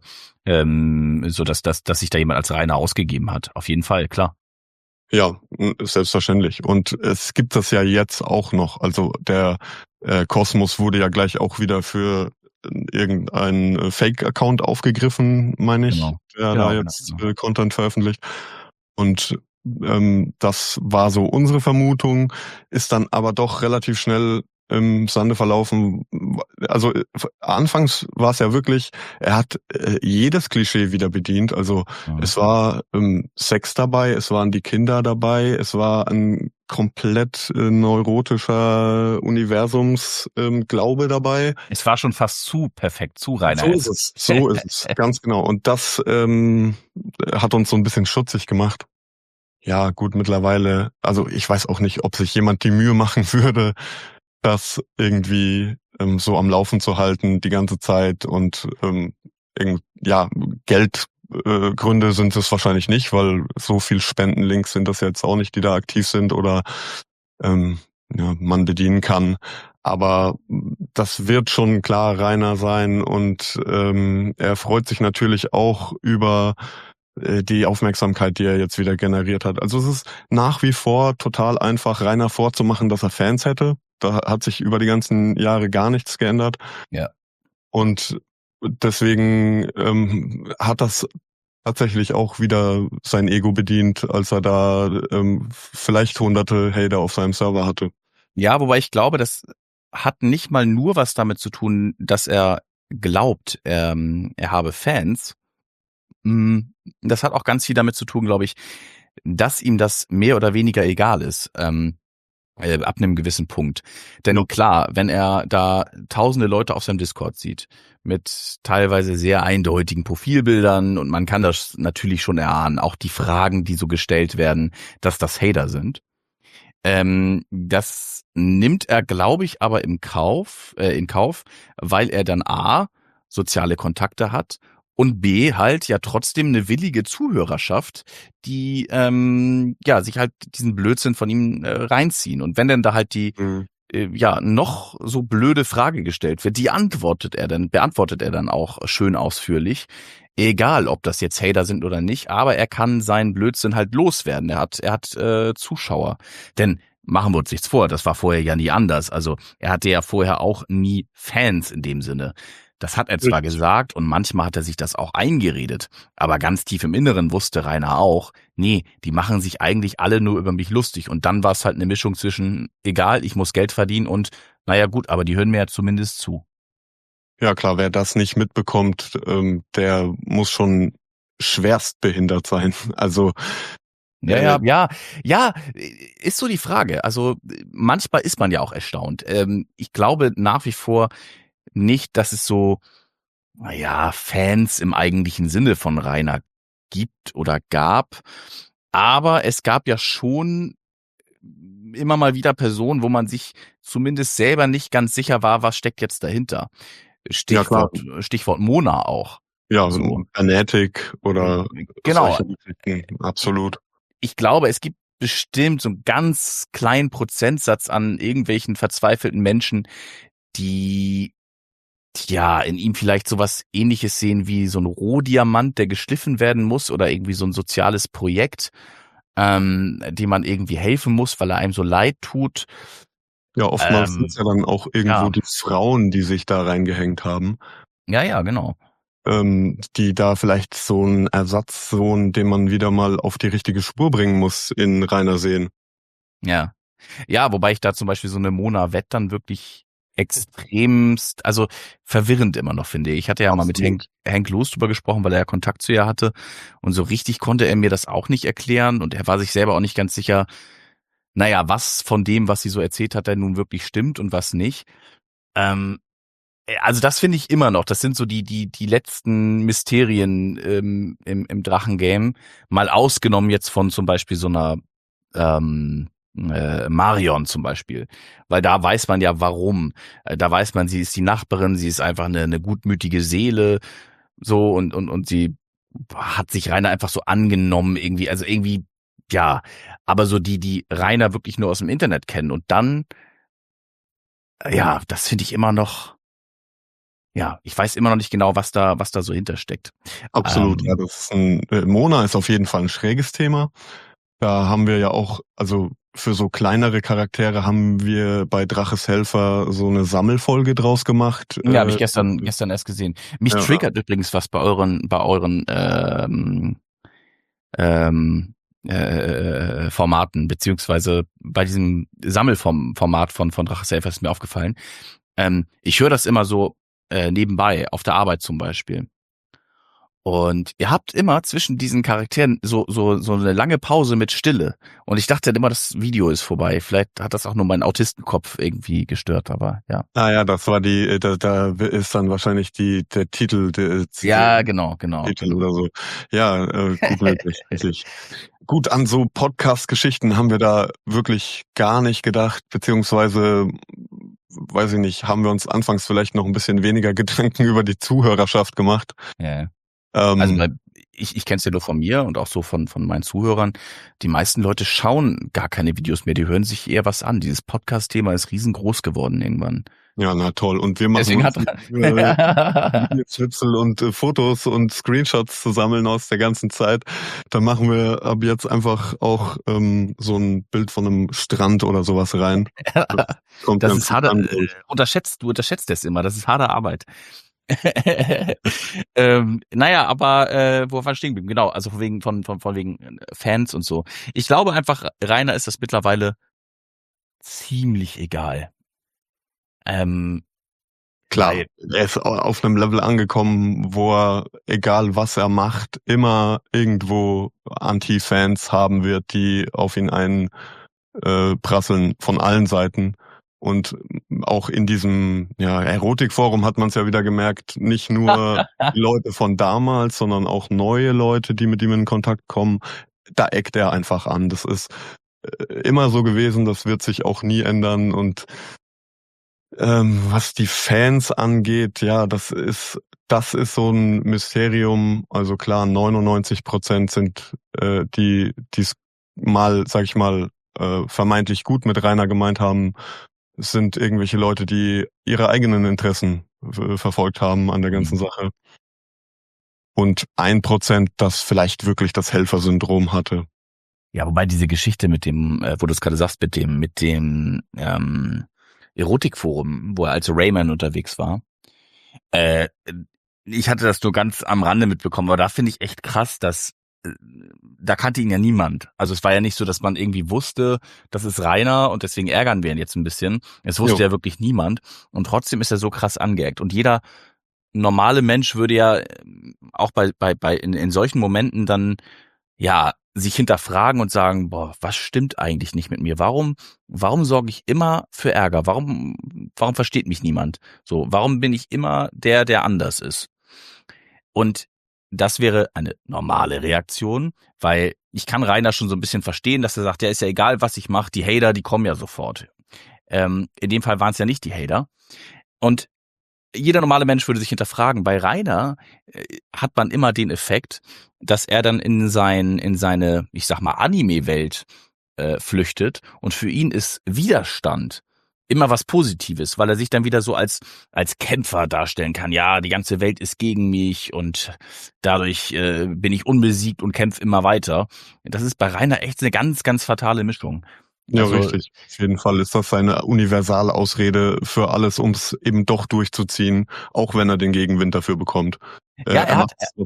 dass sich da jemand als Rainer ausgegeben hat. Auf jeden Fall, klar. Ja, selbstverständlich. Und es gibt das ja jetzt auch noch. Also der Kosmos wurde ja gleich auch wieder für irgendeinen Fake-Account aufgegriffen, meine ich, der da jetzt Content veröffentlicht. Und das war so unsere Vermutung, ist dann aber doch relativ schnell im Sande verlaufen. Also anfangs war es ja wirklich, er hat jedes Klischee wieder bedient. Also es war Sex dabei, es waren die Kinder dabei, es war ein komplett neurotischer Universumsglaube dabei. Es war schon fast zu perfekt, zu Rainer. So ist es, ganz genau. Und das hat uns so ein bisschen schutzig gemacht. Ja, gut, mittlerweile, also ich weiß auch nicht, ob sich jemand die Mühe machen würde, das irgendwie so am Laufen zu halten die ganze Zeit und Geldgründe sind es wahrscheinlich nicht, weil so viel Spendenlinks sind das jetzt auch nicht, die da aktiv sind oder man bedienen kann. Aber das wird schon klar Rainer sein und er freut sich natürlich auch über die Aufmerksamkeit, die er jetzt wieder generiert hat. Also es ist nach wie vor total einfach, Rainer vorzumachen, dass er Fans hätte. Da hat sich über die ganzen Jahre gar nichts geändert. Ja. Und deswegen hat das tatsächlich auch wieder sein Ego bedient, als er da vielleicht hunderte Hater auf seinem Server hatte. Ja, wobei ich glaube, das hat nicht mal nur was damit zu tun, dass er glaubt, er habe Fans, das hat auch ganz viel damit zu tun, glaube ich, dass ihm das mehr oder weniger egal ist. Ab einem gewissen Punkt. Denn Ja. klar, wenn er da tausende Leute auf seinem Discord sieht, mit teilweise sehr eindeutigen Profilbildern und man kann das natürlich schon erahnen, auch die Fragen, die so gestellt werden, dass das Hater sind. Das nimmt er, glaube ich, aber in Kauf, weil er dann A, soziale Kontakte hat und B, halt ja trotzdem eine willige Zuhörerschaft, die ja sich halt diesen Blödsinn von ihm reinziehen. Und wenn dann da halt die ja noch so blöde Frage gestellt wird, die beantwortet er dann auch schön ausführlich. Egal, ob das jetzt Hater sind oder nicht, aber er kann seinen Blödsinn halt loswerden. Er hat Zuschauer. Denn machen wir uns nichts vor, das war vorher ja nie anders. Also er hatte ja vorher auch nie Fans in dem Sinne. Das hat er zwar gesagt und manchmal hat er sich das auch eingeredet, aber ganz tief im Inneren wusste Rainer auch, nee, die machen sich eigentlich alle nur über mich lustig. Und dann war es halt eine Mischung zwischen, egal, ich muss Geld verdienen und, naja gut, aber die hören mir ja zumindest zu. Ja klar, wer das nicht mitbekommt, der muss schon schwerst behindert sein. Also Ja, ist so die Frage. Also manchmal ist man ja auch erstaunt. Ich glaube nach wie vor nicht, dass es so, naja, Fans im eigentlichen Sinne von Rainer gibt oder gab. Aber es gab ja schon immer mal wieder Personen, wo man sich zumindest selber nicht ganz sicher war, was steckt jetzt dahinter. ja klar, Stichwort Mona auch. ja, So. Fanatic oder Genau. solche Geschichten, absolut. Ich glaube, es gibt bestimmt so einen ganz kleinen Prozentsatz an irgendwelchen verzweifelten Menschen, die ja in ihm vielleicht sowas Ähnliches sehen wie so ein Rohdiamant, der geschliffen werden muss oder irgendwie so ein soziales Projekt, dem man irgendwie helfen muss, weil er einem so leid tut. Ja, oftmals sind es ja dann auch irgendwo Ja. die Frauen, die sich da reingehängt haben, Ja, genau. die da vielleicht so ein Ersatzsohn, den man wieder mal auf die richtige Spur bringen muss, in Rainer sehen. Ja. Ja, wobei ich da zum Beispiel so eine Mona Wett dann wirklich extremst, also verwirrend immer noch finde. Ich hatte ja mal mit Hank Loos drüber gesprochen, weil er ja Kontakt zu ihr hatte und so richtig konnte er mir das auch nicht erklären und er war sich selber auch nicht ganz sicher, naja, was von dem, was sie so erzählt hat, denn nun wirklich stimmt und was nicht. Also das finde ich immer noch, das sind so die letzten Mysterien im Drachengame, mal ausgenommen jetzt von zum Beispiel so einer Marion zum Beispiel, weil da weiß man ja warum. Da weiß man, sie ist die Nachbarin, sie ist einfach eine gutmütige Seele, so und sie hat sich Rainer einfach so angenommen irgendwie, also irgendwie ja, aber so die Rainer wirklich nur aus dem Internet kennen und dann ja, das finde ich immer noch, ja, ich weiß immer noch nicht genau, was da so hintersteckt. Absolut, ja, das ist Mona ist auf jeden Fall ein schräges Thema. Da haben wir ja auch, also für so kleinere Charaktere haben wir bei Draches Helfer so eine Sammelfolge draus gemacht. Ja, habe ich gestern erst gesehen. Mich Ja. triggert übrigens was bei euren Formaten, beziehungsweise bei diesem Sammelformat von Draches Helfer ist mir aufgefallen. Ich höre das immer so nebenbei, auf der Arbeit zum Beispiel. Und ihr habt immer zwischen diesen Charakteren so eine lange Pause mit Stille. Und ich dachte dann immer, das Video ist vorbei. Vielleicht hat das auch nur meinen Autistenkopf irgendwie gestört, aber ja. Ah ja, das war da ist dann wahrscheinlich der Titel, Ja, genau. Titel oder so. Ja, gut möglich, richtig. Gut, an so Podcast-Geschichten haben wir da wirklich gar nicht gedacht, beziehungsweise, weiß ich nicht, haben wir uns anfangs vielleicht noch ein bisschen weniger Gedanken über die Zuhörerschaft gemacht. Ja. Also ich kenne es ja nur von mir und auch so von meinen Zuhörern. Die meisten Leute schauen gar keine Videos mehr, die hören sich eher was an. Dieses Podcast-Thema ist riesengroß geworden irgendwann. Ja, na toll. Und wir machen Schnipsel und Fotos und Screenshots zu sammeln aus der ganzen Zeit. Da machen wir ab jetzt einfach auch so ein Bild von einem Strand oder sowas rein. Das ist harte, du unterschätzt das immer, das ist harte Arbeit. Naja, aber wo war ich stehen geblieben? Genau, also von wegen Fans und so. Ich glaube einfach, Rainer ist das mittlerweile ziemlich egal. Klar, Klar, er ist auf einem Level angekommen, wo er, egal was er macht, immer irgendwo Anti-Fans haben wird, die auf ihn prasseln von allen Seiten. Und auch in diesem Erotikforum hat man es ja wieder gemerkt, nicht nur die Leute von damals, sondern auch neue Leute, die mit ihm in Kontakt kommen. Da eckt er einfach an. Das ist immer so gewesen, das wird sich auch nie ändern. Und was die Fans angeht, ja, das ist so ein Mysterium. Also klar, 99% sind die es mal, sag ich mal, vermeintlich gut mit Rainer gemeint haben. Es sind irgendwelche Leute, die ihre eigenen Interessen verfolgt haben an der ganzen Sache. Und 1%, das vielleicht wirklich das Helfersyndrom hatte. Ja, wobei diese Geschichte mit dem, wo du es gerade sagst, mit dem Erotikforum, wo er als Rayman unterwegs war. Ich hatte das nur ganz am Rande mitbekommen, aber da finde ich echt krass, dass da kannte ihn ja niemand. Also es war ja nicht so, dass man irgendwie wusste, das ist Rainer und deswegen ärgern wir ihn jetzt ein bisschen. Es wusste ja wirklich niemand und trotzdem ist er so krass angeeckt. Und jeder normale Mensch würde ja auch in solchen Momenten dann ja sich hinterfragen und sagen, boah, was stimmt eigentlich nicht mit mir? Warum sorge ich immer für Ärger? Warum versteht mich niemand? So, warum bin ich immer der anders ist? Und das wäre eine normale Reaktion, weil ich kann Rainer schon so ein bisschen verstehen, dass er sagt, ja, ist ja egal, was ich mache, die Hater, die kommen ja sofort. In dem Fall waren es ja nicht die Hater. Und jeder normale Mensch würde sich hinterfragen. Bei Rainer hat man immer den Effekt, dass er dann in seine, ich sag mal, Anime-Welt flüchtet und für ihn ist Widerstand immer was Positives, weil er sich dann wieder so als Kämpfer darstellen kann. Ja, die ganze Welt ist gegen mich und dadurch bin ich unbesiegt und kämpfe immer weiter. Das ist bei Rainer echt eine ganz, ganz fatale Mischung. Ja, also, richtig. Auf jeden Fall ist das seine Universalausrede für alles, um es eben doch durchzuziehen, auch wenn er den Gegenwind dafür bekommt. Ja, er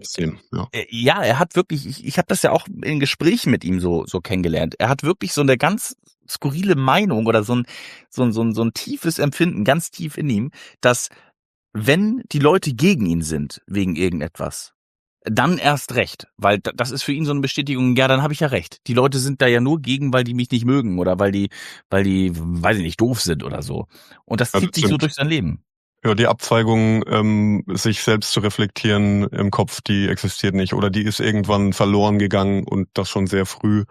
hat wirklich, ich habe das ja auch in Gesprächen mit ihm so kennengelernt. Er hat wirklich so eine ganz skurrile Meinung oder so ein tiefes Empfinden, ganz tief in ihm, dass wenn die Leute gegen ihn sind, wegen irgendetwas, dann erst recht, weil das ist für ihn so eine Bestätigung, ja, dann habe ich ja recht. Die Leute sind da ja nur gegen, weil die mich nicht mögen oder weil die, weiß ich nicht, doof sind oder so. Und das zieht sich so durch sein Leben. Ja, die Abzweigung, sich selbst zu reflektieren im Kopf, die existiert nicht. Oder die ist irgendwann verloren gegangen und das schon sehr früh.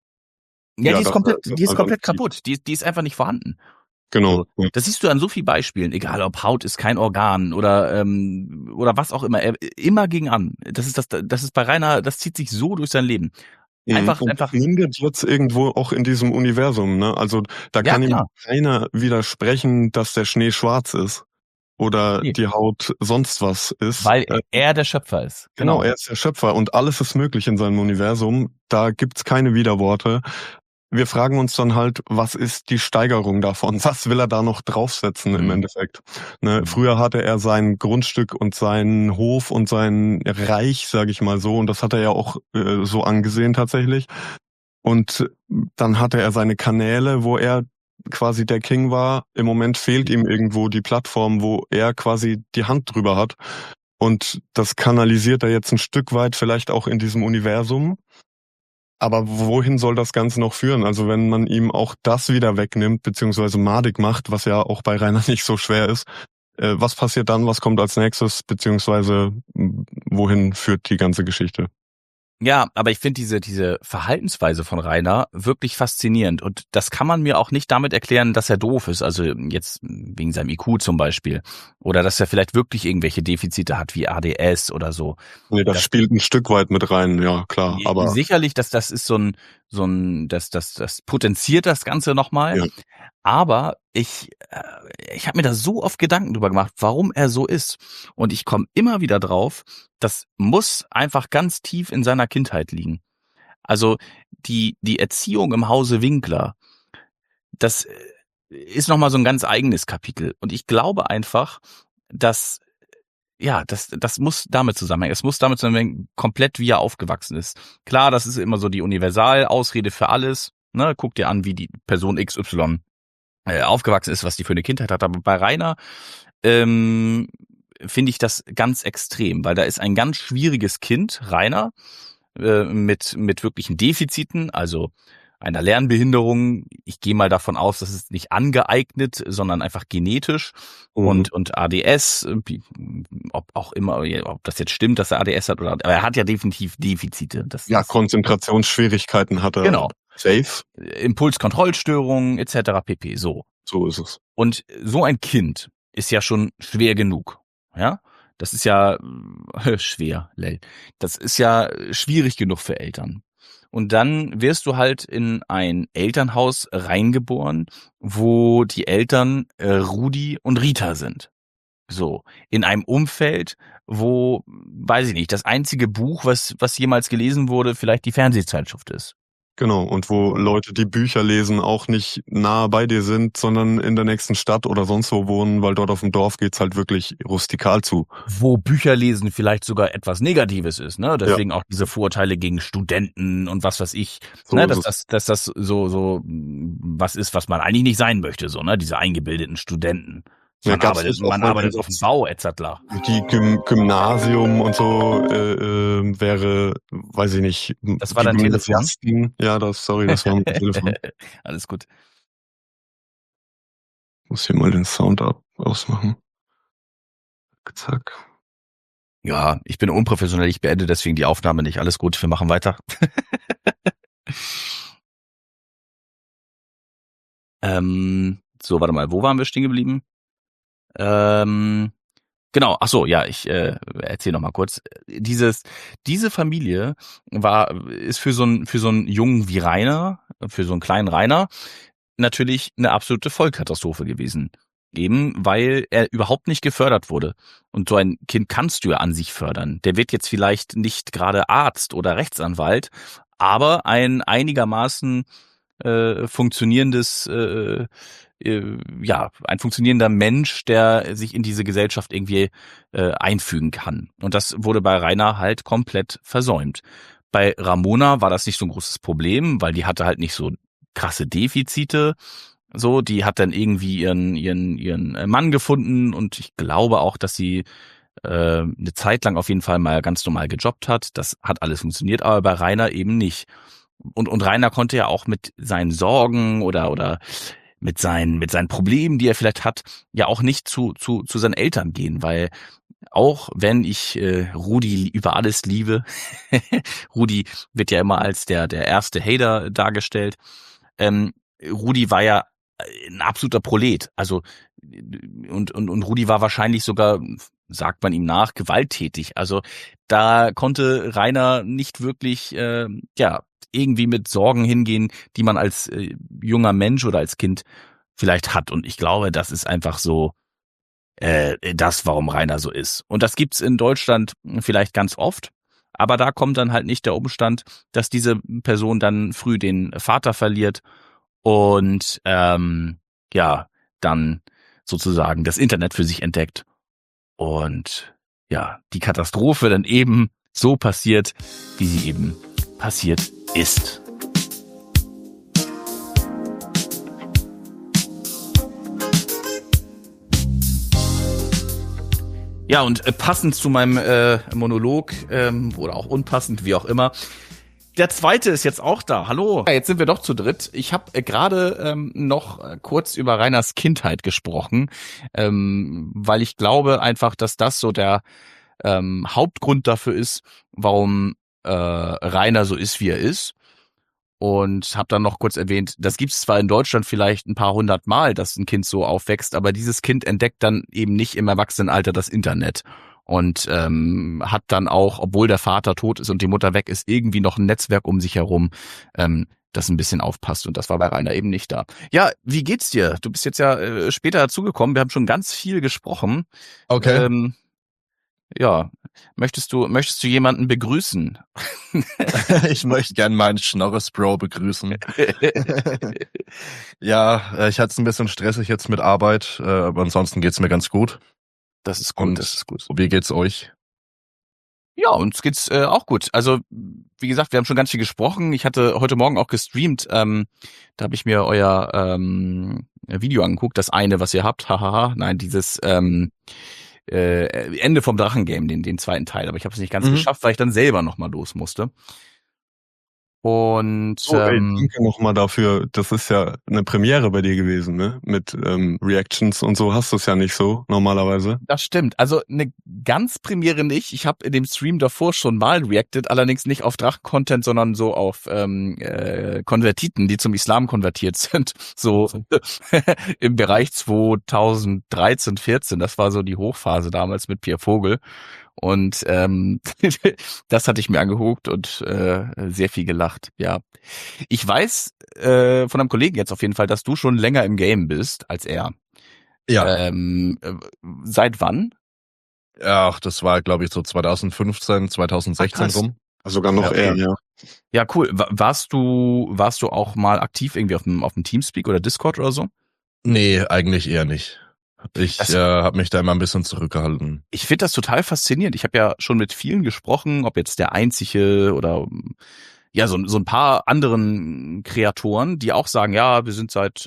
Ja, die ist komplett kaputt. Die ist einfach nicht vorhanden. Genau. So, das siehst du an so vielen Beispielen, egal ob Haut ist kein Organ oder was auch immer, immer gegen an. Das ist bei Rainer, das zieht sich so durch sein Leben. Einfach. Mündet jetzt irgendwo auch in diesem Universum, ne? Also da kann ihm keiner widersprechen, dass der Schnee schwarz ist oder die Haut sonst was ist. Weil er der Schöpfer ist. Genau, er ist der Schöpfer und alles ist möglich in seinem Universum. Da gibt's keine Widerworte. Wir fragen uns dann halt, was ist die Steigerung davon? Was will er da noch draufsetzen im Endeffekt? Ne, früher hatte er sein Grundstück und seinen Hof und sein Reich, sage ich mal so, und das hat er ja auch so angesehen tatsächlich. Und dann hatte er seine Kanäle, wo er quasi der King war. Im Moment fehlt ihm irgendwo die Plattform, wo er quasi die Hand drüber hat. Und das kanalisiert er jetzt ein Stück weit vielleicht auch in diesem Universum. Aber wohin soll das Ganze noch führen? Also wenn man ihm auch das wieder wegnimmt, beziehungsweise madig macht, was ja auch bei Rainer nicht so schwer ist, was passiert dann? Was kommt als nächstes? Beziehungsweise wohin führt die ganze Geschichte? Ja, aber ich finde diese Verhaltensweise von Rainer wirklich faszinierend. Und das kann man mir auch nicht damit erklären, dass er doof ist. Also jetzt wegen seinem IQ zum Beispiel. Oder dass er vielleicht wirklich irgendwelche Defizite hat, wie ADS oder so. Nee, das spielt ein Stück weit mit rein, ja, klar. Aber sicherlich, das ist das potenziert das Ganze nochmal. Ja. Aber ich habe mir da so oft Gedanken drüber gemacht, warum er so ist. Und ich komme immer wieder drauf, das muss einfach ganz tief in seiner Kindheit liegen. Also die Erziehung im Hause Winkler, das ist nochmal so ein ganz eigenes Kapitel. Und ich glaube einfach, dass das muss damit zusammenhängen. Es muss damit zusammenhängen, komplett wie er aufgewachsen ist. Klar, das ist immer so die Universalausrede für alles. Ne? Guck dir an, wie die Person XY aufgewachsen ist, was die für eine Kindheit hat. Aber bei Rainer finde ich das ganz extrem, weil da ist ein ganz schwieriges Kind, Rainer, mit wirklichen Defiziten, also einer Lernbehinderung. Ich gehe mal davon aus, dass es nicht angeeignet, sondern einfach genetisch und ADS, ob auch immer, ob das jetzt stimmt, dass er ADS hat, oder aber er hat ja definitiv Defizite. Konzentrationsschwierigkeiten hat er. Genau. Safe. Impulskontrollstörungen etc. pp. So ist es. Und so ein Kind ist ja schon schwer genug, ja. Das ist ja schwer, Lel. Das ist ja schwierig genug für Eltern. Und dann wirst du halt in ein Elternhaus reingeboren, wo die Eltern Rudi und Rita sind. So, in einem Umfeld, wo, weiß ich nicht, das einzige Buch, was jemals gelesen wurde, vielleicht die Fernsehzeitschrift ist. Genau, und wo Leute, die Bücher lesen, auch nicht nahe bei dir sind, sondern in der nächsten Stadt oder sonst wo wohnen, weil dort auf dem Dorf geht's halt wirklich rustikal zu. Wo Bücher lesen vielleicht sogar etwas Negatives ist, ne? Deswegen auch diese Vorurteile gegen Studenten und was weiß ich, So ne? ist Dass das so was ist, was man eigentlich nicht sein möchte, so, ne? Diese eingebildeten Studenten. Man arbeitet auf dem Bau, etc. Die Gymnasium und so wäre, weiß ich nicht. Das war dein Telefon? Ja, das war mein Telefon. Alles gut. Ich muss hier mal den Sound ausmachen. Zack. Ja, ich bin unprofessionell, ich beende deswegen die Aufnahme nicht. Alles gut, wir machen weiter. So, warte mal, wo waren wir stehen geblieben? Genau, ach so, ja, ich erzähle noch mal kurz. Diese Familie ist für so einen Jungen wie Rainer, für so einen kleinen Rainer, natürlich eine absolute Vollkatastrophe gewesen. Eben, weil er überhaupt nicht gefördert wurde. Und so ein Kind kannst du ja an sich fördern. Der wird jetzt vielleicht nicht gerade Arzt oder Rechtsanwalt, aber ein einigermaßen funktionierendes ein funktionierender Mensch, der sich in diese Gesellschaft irgendwie einfügen kann. Und das wurde bei Rainer halt komplett versäumt. Bei Ramona war das nicht so ein großes Problem, weil die hatte halt nicht so krasse Defizite. So, die hat dann irgendwie ihren Mann gefunden und ich glaube auch, dass sie eine Zeit lang auf jeden Fall mal ganz normal gejobbt hat. Das hat alles funktioniert, aber bei Rainer eben nicht. Und Rainer konnte ja auch mit seinen Sorgen oder mit seinen Problemen, die er vielleicht hat, ja auch nicht zu seinen Eltern gehen, weil auch wenn ich Rudi über alles liebe, Rudi wird ja immer als der erste Hater dargestellt, Rudi war ja ein absoluter Prolet, also und Rudi war wahrscheinlich sogar, sagt man ihm nach, gewalttätig, also da konnte Rainer nicht wirklich irgendwie mit Sorgen hingehen, die man als junger Mensch oder als Kind vielleicht hat. Und ich glaube, das ist einfach so das, warum Rainer so ist. Und das gibt's in Deutschland vielleicht ganz oft, aber da kommt dann halt nicht der Umstand, dass diese Person dann früh den Vater verliert und dann sozusagen das Internet für sich entdeckt und ja, die Katastrophe dann eben so passiert, wie sie eben passiert ist. Ja, und passend zu meinem Monolog oder auch unpassend, wie auch immer, der zweite ist jetzt auch da. Hallo. Ja, jetzt sind wir doch zu dritt. Ich habe gerade noch kurz über Rainers Kindheit gesprochen, weil ich glaube einfach, dass das so der Hauptgrund dafür ist, warum Rainer so ist, wie er ist. Und habe dann noch kurz erwähnt, das gibt's zwar in Deutschland vielleicht ein paar hundert Mal, dass ein Kind so aufwächst, aber dieses Kind entdeckt dann eben nicht im Erwachsenenalter das Internet und hat dann auch, obwohl der Vater tot ist und die Mutter weg ist, irgendwie noch ein Netzwerk um sich herum, das ein bisschen aufpasst. Und das war bei Rainer eben nicht da. Ja, wie geht's dir? Du bist jetzt ja später dazugekommen. Wir haben schon ganz viel gesprochen. Okay. Ja, möchtest du jemanden begrüßen? Ich möchte gern meinen Schnorres-Bro begrüßen. Ja, ich hatte es ein bisschen stressig jetzt mit Arbeit, aber ansonsten geht's mir ganz gut. Das ist gut, Und das ist gut. Wie geht's euch? Ja, uns geht's auch gut. Also, wie gesagt, wir haben schon ganz viel gesprochen. Ich hatte heute Morgen auch gestreamt. Da habe ich mir euer Video angeguckt. Das eine, was ihr habt. Hahaha. Nein, dieses Ende vom Drachengame, den zweiten Teil. Aber ich habe es nicht ganz geschafft, weil ich dann selber nochmal los musste. Und danke nochmal dafür. Das ist ja eine Premiere bei dir gewesen, ne? Mit Reactions und so hast du es ja nicht so normalerweise. Das stimmt. Also eine ganz Premiere nicht. Ich habe in dem Stream davor schon mal reacted, allerdings nicht auf Drachen-Content, sondern so auf Konvertiten, die zum Islam konvertiert sind. So im Bereich 2013, 14. Das war so die Hochphase damals mit Pierre Vogel. Und das hatte ich mir angeguckt und sehr viel gelacht. Ja, ich weiß von einem Kollegen jetzt auf jeden Fall, dass du schon länger im Game bist als er. Ja. Seit wann? Ach, das war, glaube ich, so 2015, 2016 rum. Sogar noch eher, ja. Ja, cool. Warst du auch mal aktiv irgendwie auf dem Teamspeak oder Discord oder so? Nee, eigentlich eher nicht. Ich habe mich da immer ein bisschen zurückgehalten. Ich finde das total faszinierend. Ich habe ja schon mit vielen gesprochen, ob jetzt der Einzige oder ja so ein paar anderen Kreatoren, die auch sagen, ja, wir sind seit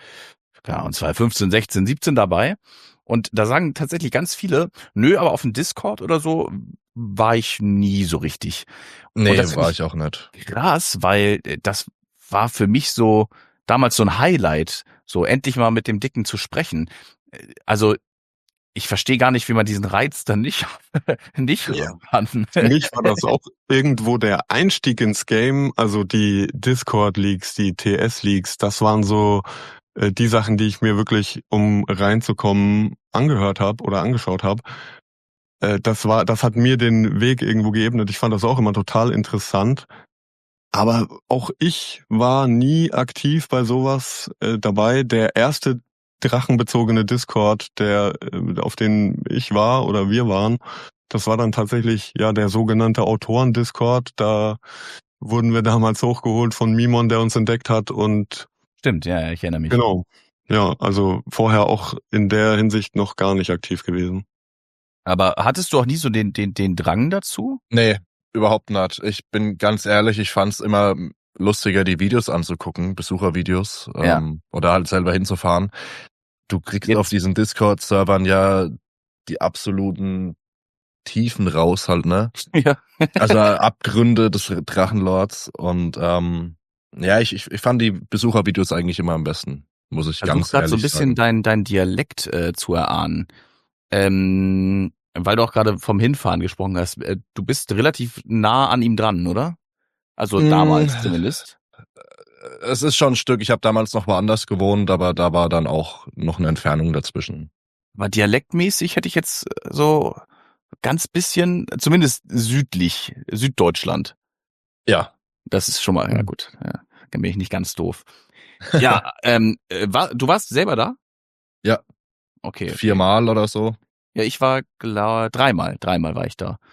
2015, 16, 17 dabei. Und da sagen tatsächlich ganz viele, nö, aber auf dem Discord oder so war ich nie so richtig. Nee, das war ich auch nicht. Krass, weil das war für mich so damals so ein Highlight, so endlich mal mit dem Dicken zu sprechen. Also ich verstehe gar nicht, wie man diesen Reiz dann nicht kann. Für mich war das auch irgendwo der Einstieg ins Game, also die Discord-Leaks, die TS-Leaks, das waren so die Sachen, die ich mir wirklich, um reinzukommen, angehört habe oder angeschaut habe. Das hat mir den Weg irgendwo geebnet. Ich fand das auch immer total interessant. Aber auch ich war nie aktiv bei sowas dabei. Der erste drachenbezogene Discord, auf den ich war oder wir waren, das war dann tatsächlich ja der sogenannte Autoren-Discord. Da wurden wir damals hochgeholt von Mimon, der uns entdeckt hat und stimmt, ja, ich erinnere mich. Genau. Ja, also vorher auch in der Hinsicht noch gar nicht aktiv gewesen. Aber hattest du auch nie so den Drang dazu? Nee, überhaupt nicht. Ich bin ganz ehrlich, ich fand's immer lustiger, die Videos anzugucken, Besuchervideos, oder halt selber hinzufahren. Du kriegst jetzt auf diesen Discord-Servern ja die absoluten Tiefen raus halt, ne? Ja. Also Abgründe des Drachenlords und ja, ich fand die Besuchervideos eigentlich immer am besten, muss ich ganz ehrlich sagen. So ein bisschen dein Dialekt zu erahnen. Weil du auch gerade vom Hinfahren gesprochen hast. Du bist relativ nah an ihm dran, oder? Also damals zumindest. Es ist schon ein Stück. Ich habe damals noch woanders gewohnt, aber da war dann auch noch eine Entfernung dazwischen. Aber dialektmäßig hätte ich jetzt so ganz bisschen, zumindest Süddeutschland. Ja. Das ist schon mal, ja gut, ja, dann bin ich nicht ganz doof. Ja, du warst selber da? Ja. Okay. 4-mal oder so. Ja, ich war dreimal war ich da.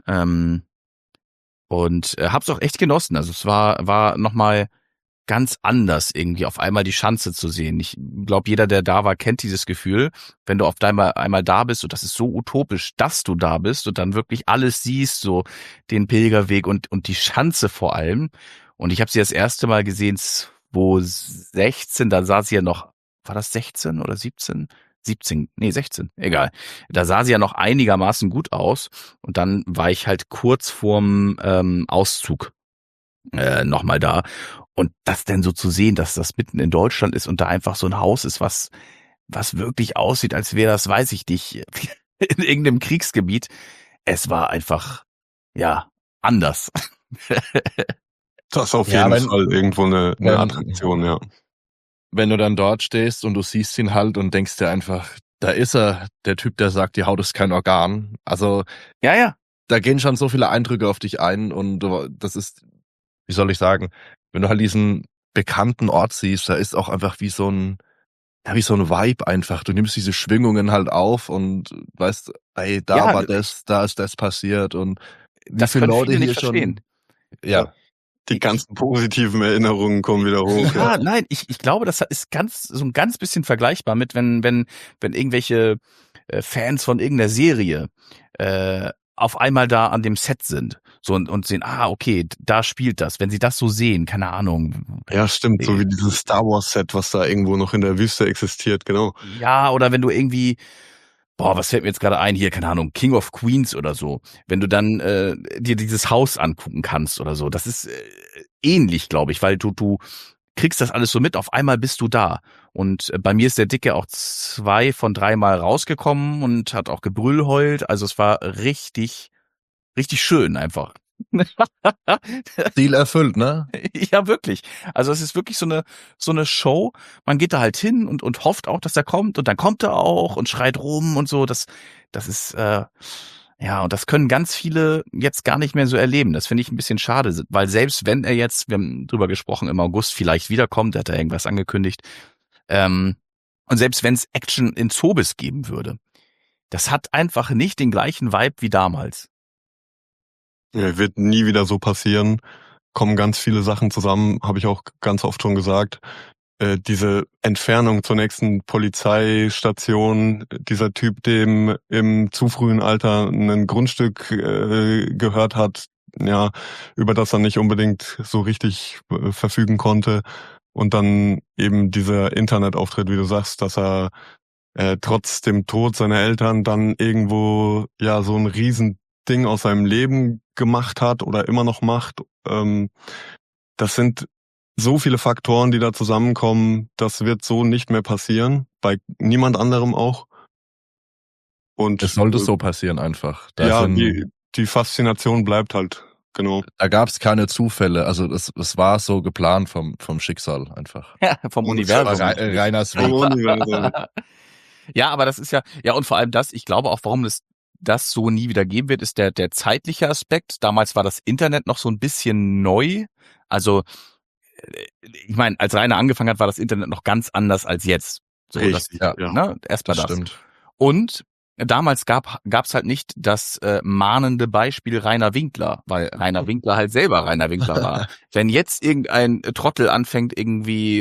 Und hab's auch echt genossen. Also es war nochmal ganz anders irgendwie auf einmal die Schanze zu sehen. Ich glaube, jeder, der da war, kennt dieses Gefühl, wenn du auf einmal da bist und das ist so utopisch, dass du da bist und dann wirklich alles siehst, so den Pilgerweg und die Schanze vor allem. Und ich habe sie das erste Mal gesehen 2016, da sah sie ja noch, war das 16 oder 17? 16, egal. Da sah sie ja noch einigermaßen gut aus und dann war ich halt kurz vorm Auszug nochmal da. Und das denn so zu sehen, dass das mitten in Deutschland ist und da einfach so ein Haus ist, was wirklich aussieht, als wäre das, weiß ich nicht, in irgendeinem Kriegsgebiet. Es war einfach, ja, anders. Das ist auf jeden Fall irgendwo eine Attraktion, ja. Wenn du dann dort stehst und du siehst ihn halt und denkst dir einfach, da ist er, der Typ, der sagt, die Haut ist kein Organ. Also, ja. Da gehen schon so viele Eindrücke auf dich ein und das ist, wie soll ich sagen, wenn du halt diesen bekannten Ort siehst, da ist auch einfach wie so ein Vibe einfach. Du nimmst diese Schwingungen halt auf und weißt, ey, da ist das passiert und das können viele nicht verstehen. Ja. Die ganzen positiven Erinnerungen kommen wieder hoch. Ja, nein, ich glaube, das ist so ein ganz bisschen vergleichbar mit, wenn irgendwelche Fans von irgendeiner Serie auf einmal da an dem Set sind. So und sehen, okay, da spielt das. Wenn sie das so sehen, keine Ahnung. Ja, stimmt, so wie dieses Star Wars Set, was da irgendwo noch in der Wüste existiert, genau. Ja, oder wenn du irgendwie, was fällt mir jetzt gerade ein hier, keine Ahnung, King of Queens oder so. Wenn du dann dir dieses Haus angucken kannst oder so. Das ist ähnlich, glaube ich, weil du kriegst das alles so mit, auf einmal bist du da. Und bei mir ist der Dicke auch 2 von 3 Mal rausgekommen und hat auch Gebrüll heult. Also es war richtig, richtig schön einfach. Ziel erfüllt, ne? Ja, wirklich. Also es ist wirklich so eine Show. Man geht da halt hin und hofft auch, dass er kommt und dann kommt er auch und schreit rum und so. Das ist und das können ganz viele jetzt gar nicht mehr so erleben. Das finde ich ein bisschen schade, weil selbst wenn er jetzt, wir haben drüber gesprochen, im August vielleicht wiederkommt, hat er irgendwas angekündigt, und selbst wenn es Action in Zobis geben würde, das hat einfach nicht den gleichen Vibe wie damals. Ja, wird nie wieder so passieren. Kommen ganz viele Sachen zusammen, habe ich auch ganz oft schon gesagt. Diese Entfernung zur nächsten Polizeistation, dieser Typ, dem im zu frühen Alter ein Grundstück gehört hat, ja, über das er nicht unbedingt so richtig verfügen konnte. Und dann eben dieser Internetauftritt, wie du sagst, dass er trotz dem Tod seiner Eltern dann irgendwo ja so ein Riesending aus seinem Leben gemacht hat oder immer noch macht. Das sind so viele Faktoren, die da zusammenkommen, das wird so nicht mehr passieren, bei niemand anderem auch. Und Es sollte so passieren einfach. die Faszination bleibt halt, genau. Da gab es keine Zufälle, also es war so geplant vom Schicksal einfach. Ja, vom Universum. Reiners Weg. Ja, aber das ist ja, und vor allem das, ich glaube auch, warum das so nie wieder geben wird, ist der zeitliche Aspekt. Damals war das Internet noch so ein bisschen neu. Also, ich meine, als Rainer angefangen hat, war das Internet noch ganz anders als jetzt. So, Richtig, ja. Ne? Erstmal das. Stimmt. Und damals gab's halt nicht das mahnende Beispiel Rainer Winkler, weil Rainer Winkler halt selber Rainer Winkler war. Wenn jetzt irgendein Trottel anfängt irgendwie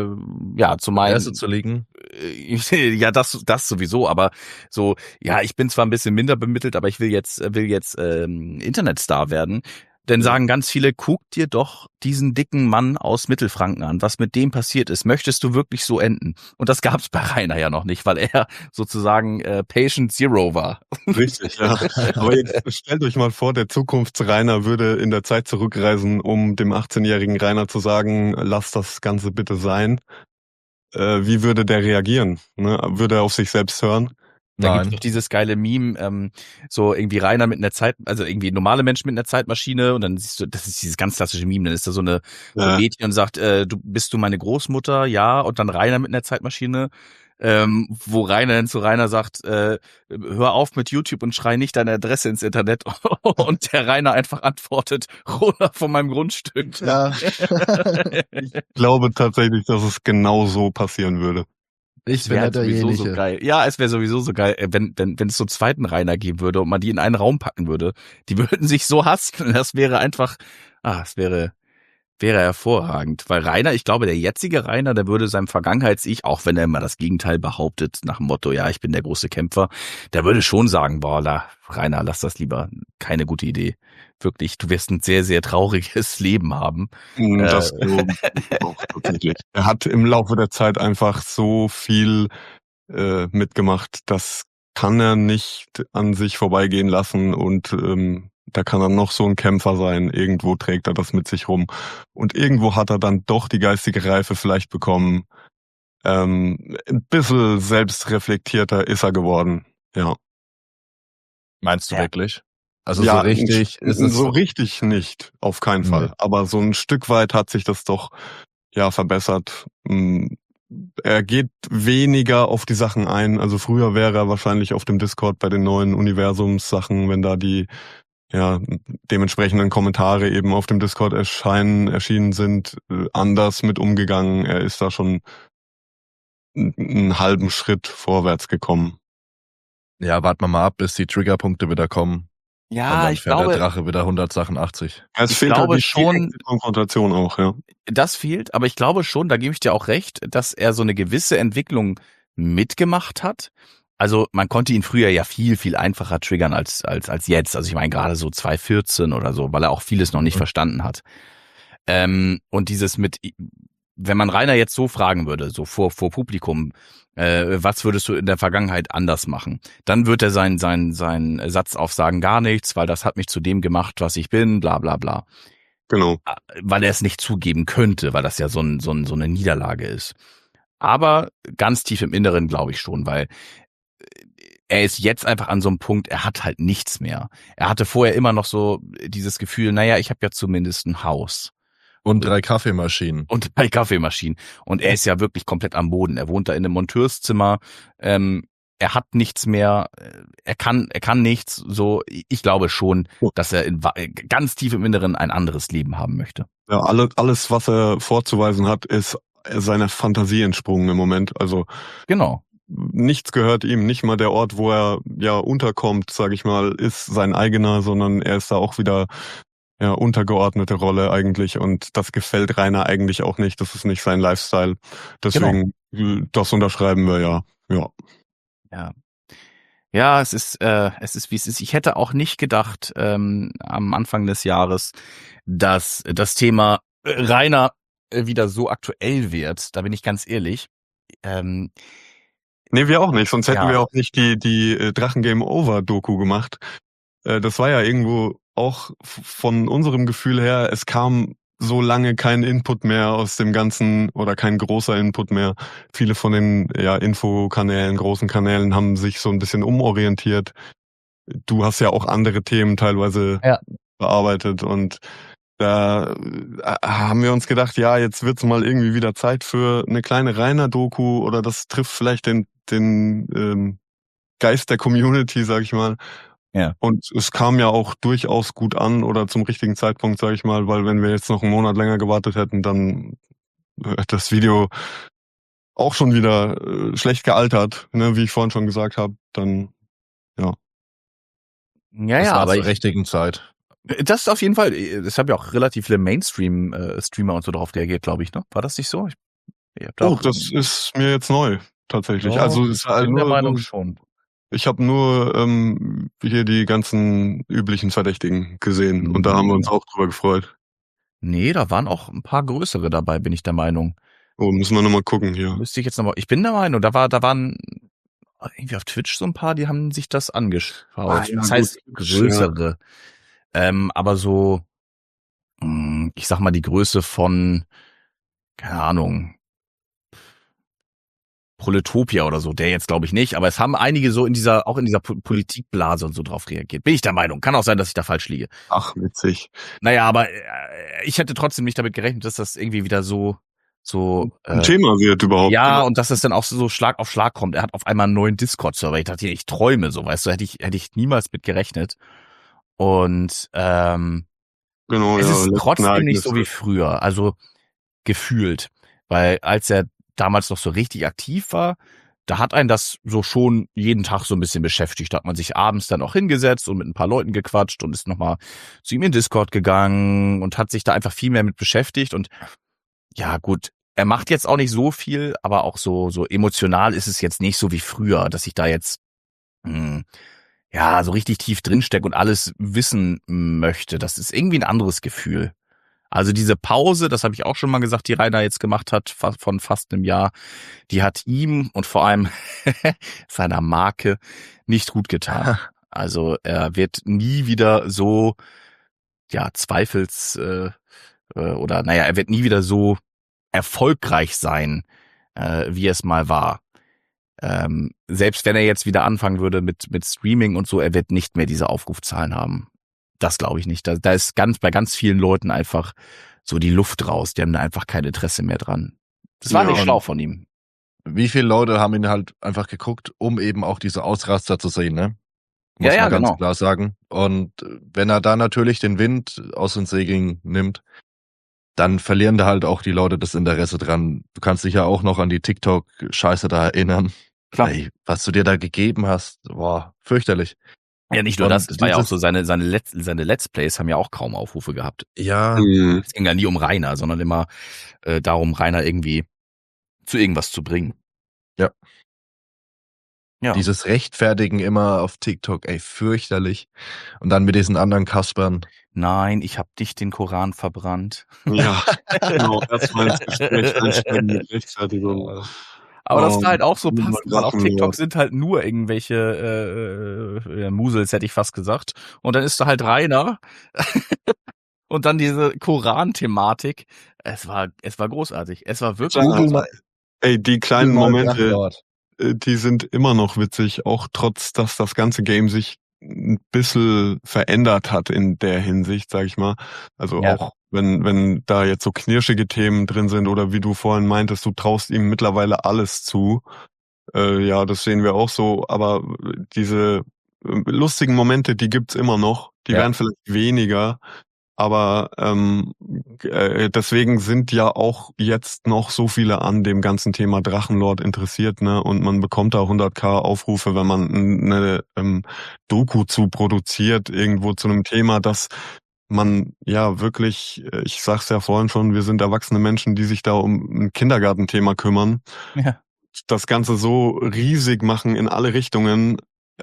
zu meinen, Erste zu liegen. ja, das sowieso, aber so, ja, ich bin zwar ein bisschen minder bemittelt, aber ich will jetzt Internetstar werden. Denn sagen ganz viele, guck dir doch diesen dicken Mann aus Mittelfranken an, was mit dem passiert ist. Möchtest du wirklich so enden? Und das gab's bei Rainer ja noch nicht, weil er sozusagen Patient Zero war. Richtig, ja. Aber jetzt stellt euch mal vor, der Zukunfts-Rainer würde in der Zeit zurückreisen, um dem 18-jährigen Rainer zu sagen, lass das Ganze bitte sein. Wie würde der reagieren? Ne? Würde er auf sich selbst hören? Da gibt's doch dieses geile Meme, so irgendwie Rainer mit einer also irgendwie normale Menschen mit einer Zeitmaschine und dann siehst du, das ist dieses ganz klassische Meme, dann ist da so ein Mädchen und sagt, bist du meine Großmutter? Ja, und dann Rainer mit einer Zeitmaschine, wo Rainer dann zu Rainer sagt, hör auf mit YouTube und schrei nicht deine Adresse ins Internet und der Rainer einfach antwortet, runter von meinem Grundstück. Ja. Ich glaube tatsächlich, dass es genau so passieren würde. Ich wäre wäre sowieso so geil. Ja, es wäre sowieso so geil, wenn es so einen zweiten Rainer geben würde und man die in einen Raum packen würde. Die würden sich so hassen. Das wäre einfach, es wäre hervorragend. Weil Rainer, ich glaube, der jetzige Rainer, der würde seinem Vergangenheits-Ich, auch wenn er immer das Gegenteil behauptet, nach dem Motto, ja, ich bin der große Kämpfer, der würde schon sagen, Rainer, lass das lieber. Keine gute Idee. Wirklich, du wirst ein sehr, sehr trauriges Leben haben. Das glaube ich auch tatsächlich. Er hat im Laufe der Zeit einfach so viel mitgemacht, das kann er nicht an sich vorbeigehen lassen und da kann er noch so ein Kämpfer sein. Irgendwo trägt er das mit sich rum. Und irgendwo hat er dann doch die geistige Reife vielleicht bekommen. Ein bisschen selbstreflektierter ist er geworden. Ja. Meinst du wirklich? Also ja, so richtig ist es. So richtig nicht, auf keinen Fall. Aber so ein Stück weit hat sich das doch verbessert. Er geht weniger auf die Sachen ein. Also früher wäre er wahrscheinlich auf dem Discord bei den neuen Universumssachen, wenn da die dementsprechenden Kommentare eben auf dem Discord erschienen sind, anders mit umgegangen. Er ist da schon einen halben Schritt vorwärts gekommen. Ja, warten wir mal ab, bis die Triggerpunkte wieder kommen. Ja, und dann ich fährt glaube, der Drache wieder 100 Sachen 80. Es ich fehlt glaube halt die schon, Konfrontation auch, ja. das fehlt, aber ich glaube schon, da gebe ich dir auch recht, dass er so eine gewisse Entwicklung mitgemacht hat. Also man konnte ihn früher ja viel, viel einfacher triggern als jetzt. Also ich meine gerade so 2014 oder so, weil er auch vieles noch nicht verstanden hat. Und dieses wenn man Rainer jetzt so fragen würde, so vor Publikum, was würdest du in der Vergangenheit anders machen? Dann wird er seinen Satz aufsagen, gar nichts, weil das hat mich zu dem gemacht, was ich bin, bla bla bla. Genau. Weil er es nicht zugeben könnte, weil das ja so eine Niederlage ist. Aber ganz tief im Inneren glaube ich schon, weil er ist jetzt einfach an so einem Punkt, er hat halt nichts mehr. Er hatte vorher immer noch so dieses Gefühl, naja, ich habe ja zumindest ein Haus. Und 3 Kaffeemaschinen. Und 3 Kaffeemaschinen. Und er ist ja wirklich komplett am Boden. Er wohnt da in einem Monteurszimmer. Er hat nichts mehr. Er kann nichts. So, ich glaube schon, dass er ganz tief im Inneren ein anderes Leben haben möchte. Ja, alles, was er vorzuweisen hat, ist seiner Fantasie entsprungen im Moment. Also genau. Nichts gehört ihm, nicht mal der Ort, wo er ja unterkommt, sage ich mal, ist sein eigener, sondern er ist da auch wieder ja untergeordnete Rolle eigentlich und das gefällt Rainer eigentlich auch nicht. Das ist nicht sein Lifestyle. Deswegen Das unterschreiben wir ja. Ja, es ist wie es ist. Ich hätte auch nicht gedacht am Anfang des Jahres, dass das Thema Rainer wieder so aktuell wird. Da bin ich ganz ehrlich. Nee, wir auch nicht. Sonst hätten wir auch nicht die Drachen Game Over Doku gemacht. Das war ja irgendwo auch von unserem Gefühl her, es kam so lange kein Input mehr aus dem Ganzen oder kein großer Input mehr. Viele von den Infokanälen, großen Kanälen haben sich so ein bisschen umorientiert. Du hast ja auch andere Themen teilweise bearbeitet und da haben wir uns gedacht, ja, jetzt wird's mal irgendwie wieder Zeit für eine kleine Rainer-Doku oder das trifft vielleicht den Geist der Community, sag ich mal. Ja. Und es kam ja auch durchaus gut an oder zum richtigen Zeitpunkt, sag ich mal, weil wenn wir jetzt noch einen Monat länger gewartet hätten, dann das Video auch schon wieder schlecht gealtert, ne, wie ich vorhin schon gesagt habe, dann Ja, das war zur richtigen Zeit. Das ist auf jeden Fall, es haben ja auch relativ viele Mainstream-Streamer und so drauf reagiert, glaube ich, ne? War das nicht so? Das ist mir jetzt neu, tatsächlich. Also ich bin der Meinung schon. Ich habe nur hier die ganzen üblichen Verdächtigen gesehen und da haben wir uns auch drüber gefreut. Nee, da waren auch ein paar größere dabei, bin ich der Meinung. Oh, müssen wir nochmal gucken hier. Müsste ich jetzt nochmal, ich bin der Meinung, da waren irgendwie auf Twitch so ein paar, die haben sich das angeschaut. Das heißt größere. Aber so, ich sag mal, die Größe von, keine Ahnung, Proletopia oder so, der jetzt glaube ich nicht, aber es haben einige so in dieser Politikblase und so drauf reagiert. Bin ich der Meinung. Kann auch sein, dass ich da falsch liege. Ach, witzig. Naja, aber ich hätte trotzdem nicht damit gerechnet, dass das irgendwie wieder so ein Thema wird überhaupt. Ja, und dass es dann auch so Schlag auf Schlag kommt. Er hat auf einmal einen neuen Discord-Server. Ich dachte, ich träume so, weißt du, hätte ich niemals mit gerechnet. Und genau, es ist trotzdem nicht so wie früher, also gefühlt. Weil als er damals noch so richtig aktiv war, da hat einen das so schon jeden Tag so ein bisschen beschäftigt. Da hat man sich abends dann auch hingesetzt und mit ein paar Leuten gequatscht und ist nochmal zu ihm in Discord gegangen und hat sich da einfach viel mehr mit beschäftigt. Und ja gut, er macht jetzt auch nicht so viel, aber auch so emotional ist es jetzt nicht so wie früher, dass ich da jetzt so richtig tief drinstecke und alles wissen möchte. Das ist irgendwie ein anderes Gefühl. Also diese Pause, das habe ich auch schon mal gesagt, die Rainer jetzt gemacht hat, von fast einem Jahr, die hat ihm und vor allem seiner Marke nicht gut getan. Also er wird nie wieder so, er wird nie wieder so erfolgreich sein, wie es mal war. Selbst wenn er jetzt wieder anfangen würde mit Streaming und so, er wird nicht mehr diese Aufrufzahlen haben. Das glaube ich nicht. Da ist bei ganz vielen Leuten einfach so die Luft raus. Die haben da einfach kein Interesse mehr dran. Das war nicht schlau von ihm. Wie viele Leute haben ihn halt einfach geguckt, um eben auch diese Ausraster zu sehen, ne? Muss man ganz klar sagen. Und wenn er da natürlich den Wind aus den Segeln nimmt, dann verlieren da halt auch die Leute das Interesse dran. Du kannst dich ja auch noch an die TikTok-Scheiße da erinnern. Klar. Ey, was du dir da gegeben hast, boah, fürchterlich. Ja, nicht nur das, es war ja auch so, seine Let's Plays haben ja auch kaum Aufrufe gehabt. Ja. Es ging ja nie um Rainer, sondern immer darum, Rainer irgendwie zu irgendwas zu bringen. Ja. Ja. Dieses Rechtfertigen immer auf TikTok, ey, fürchterlich. Und dann mit diesen anderen Kaspern. Nein, ich habe nicht den Koran verbrannt. Ja, genau, erstmal ins Gespräch einsteigen mit Rechtfertigung. Aber das ist halt auch so nimm mal passend, weil auf Drachenlord. TikTok sind halt nur irgendwelche Musels, hätte ich fast gesagt. Und dann ist da halt Rainer und dann diese Koran-Thematik. Es war großartig. Es war wirklich Google mal- Ey, die kleinen Google mal Momente, Drachenlord. die sind immer noch witzig, auch trotz, dass das ganze Game sich ein bisschen verändert hat in der Hinsicht, sag ich mal. Also Ja. auch wenn da jetzt so knirschige Themen drin sind oder wie du vorhin meintest, du traust ihm mittlerweile alles zu. Ja, das sehen wir auch so, aber diese lustigen Momente, die gibt's immer noch. Die Ja. werden vielleicht weniger, aber deswegen sind ja auch jetzt noch so viele an dem ganzen Thema Drachenlord interessiert, ne? Und man bekommt da 100.000 Aufrufe, wenn man eine Doku zu produziert, irgendwo zu einem Thema, das man ja wirklich, ich sag's ja vorhin schon, wir sind erwachsene Menschen, die sich da um ein Kindergartenthema kümmern. Ja. Das Ganze so riesig machen in alle Richtungen,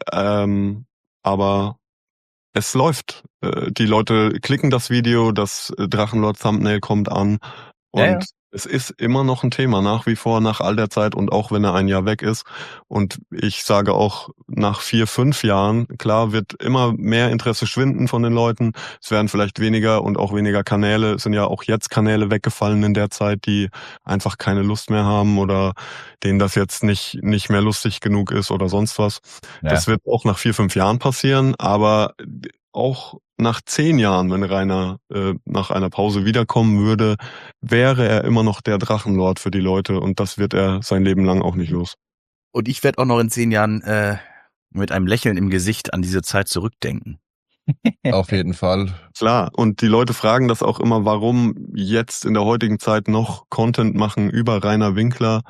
aber es läuft. Die Leute klicken das Video, das Drachenlord-Thumbnail kommt an und Ja. es ist immer noch ein Thema, nach wie vor, nach all der Zeit und auch wenn er ein Jahr weg ist. Und ich sage auch, nach 4, 5 Jahren, klar, wird immer mehr Interesse schwinden von den Leuten. Es werden vielleicht weniger und auch weniger Kanäle. Es sind ja auch jetzt Kanäle weggefallen in der Zeit, die einfach keine Lust mehr haben oder denen das jetzt nicht mehr lustig genug ist oder sonst was. Ja. Das wird auch nach 4, 5 Jahren passieren, aber auch nach 10 Jahren, wenn Rainer nach einer Pause wiederkommen würde, wäre er immer noch der Drachenlord für die Leute und das wird er sein Leben lang auch nicht los. Und ich werde auch noch in 10 Jahren mit einem Lächeln im Gesicht an diese Zeit zurückdenken. Auf jeden Fall. Klar, und die Leute fragen das auch immer, warum jetzt in der heutigen Zeit noch Content machen über Rainer Winkler.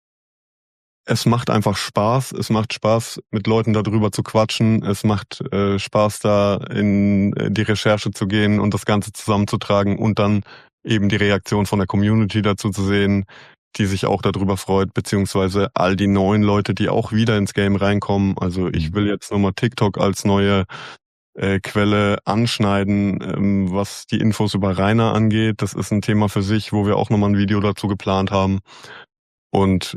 Es macht einfach Spaß. Es macht Spaß, mit Leuten darüber zu quatschen. Es macht Spaß, da in die Recherche zu gehen und das Ganze zusammenzutragen und dann eben die Reaktion von der Community dazu zu sehen, die sich auch darüber freut, beziehungsweise all die neuen Leute, die auch wieder ins Game reinkommen. Also ich will jetzt nochmal TikTok als neue Quelle anschneiden, was die Infos über Rainer angeht. Das ist ein Thema für sich, wo wir auch nochmal ein Video dazu geplant haben. Und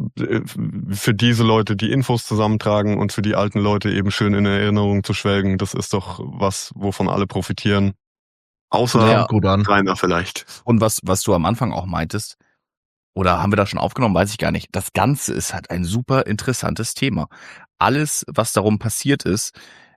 für diese Leute die Infos zusammentragen und für die alten Leute eben schön in Erinnerung zu schwelgen, das ist doch was, wovon alle profitieren. Außer Ja. Gut an. Rainer vielleicht. Und was du am Anfang auch meintest, oder haben wir das schon aufgenommen, weiß ich gar nicht. Das Ganze ist halt ein super interessantes Thema. Alles, was darum passiert ist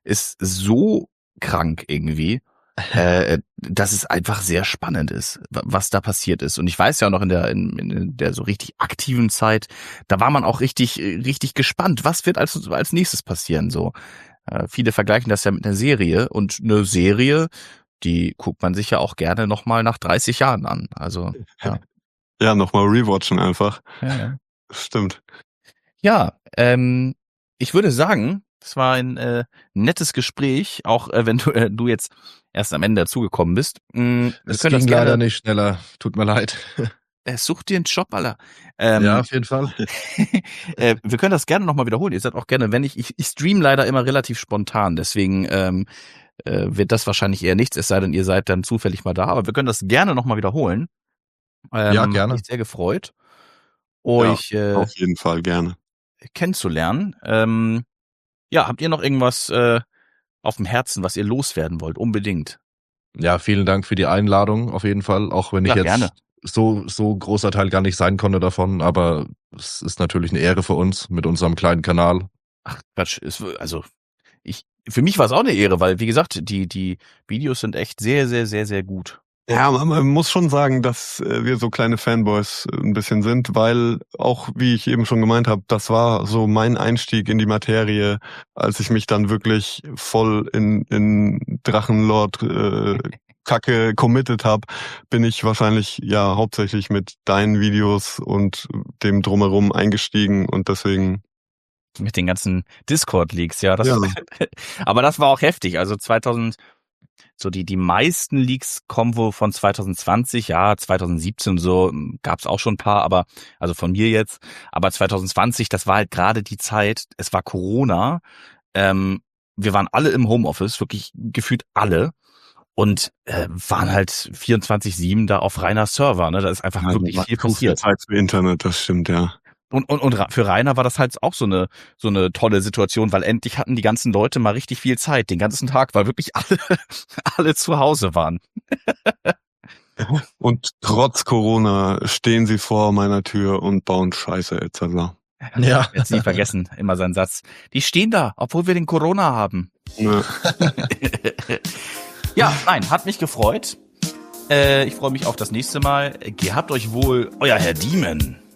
so krank irgendwie, dass es einfach sehr spannend ist, was da passiert ist. Und ich weiß ja auch noch in der so richtig aktiven Zeit, da war man auch richtig gespannt, was wird als nächstes passieren. So viele vergleichen das ja mit einer Serie und eine Serie, die guckt man sich ja auch gerne nochmal nach 30 Jahren an. Also ja. Ja, nochmal rewatchen einfach. Ja. Stimmt. Ja, ich würde sagen, es war ein nettes Gespräch, auch wenn du jetzt erst am Ende dazugekommen bist. Es ging leider nicht schneller. Tut mir leid. Such dir einen Job, Alter. Ja, auf jeden Fall. Wir können das gerne nochmal wiederholen. Ihr seid auch gerne, wenn ich stream leider immer relativ spontan, deswegen wird das wahrscheinlich eher nichts, es sei denn, ihr seid dann zufällig mal da. Aber wir können das gerne nochmal wiederholen. Ja, gerne. Mich sehr gefreut, Auf euch jeden Fall gerne. kennenzulernen. Ja, habt ihr noch irgendwas auf dem Herzen, was ihr loswerden wollt? Unbedingt. Ja, vielen Dank für die Einladung, auf jeden Fall. Auch wenn ich jetzt gerne. so großer Teil gar nicht sein konnte davon, aber es ist natürlich eine Ehre für uns mit unserem kleinen Kanal. Ach, Quatsch. Für mich war es auch eine Ehre, weil, wie gesagt, die Videos sind echt sehr, sehr, sehr, sehr gut. Ja, man muss schon sagen, dass wir so kleine Fanboys ein bisschen sind, weil auch, wie ich eben schon gemeint habe, das war so mein Einstieg in die Materie, als ich mich dann wirklich voll in Drachenlord Kacke committed habe, bin ich wahrscheinlich ja hauptsächlich mit deinen Videos und dem Drumherum eingestiegen und deswegen Mit den ganzen Discord-Leaks, ja. Ja. Aber das war auch heftig. Also 2000, So die meisten Leaks kommen wohl von 2020, ja, 2017 so gab's auch schon ein paar, aber also von mir jetzt, aber 2020, das war halt gerade die Zeit, es war Corona, wir waren alle im Homeoffice, wirklich gefühlt alle und waren halt 24/7 da auf reiner Server, ne, da ist einfach wirklich viel passiert. Zeit für Internet, das stimmt, ja. Und für Rainer war das halt auch so eine tolle Situation, weil endlich hatten die ganzen Leute mal richtig viel Zeit, den ganzen Tag, weil wirklich alle zu Hause waren. Und trotz Corona stehen sie vor meiner Tür und bauen Scheiße etc. Ja. Jetzt nie vergessen, immer sein Satz. Die stehen da, obwohl wir den Corona haben. Ja. Ja, nein, hat mich gefreut. Ich freue mich auf das nächste Mal. Gehabt euch wohl, euer Herr Diemen.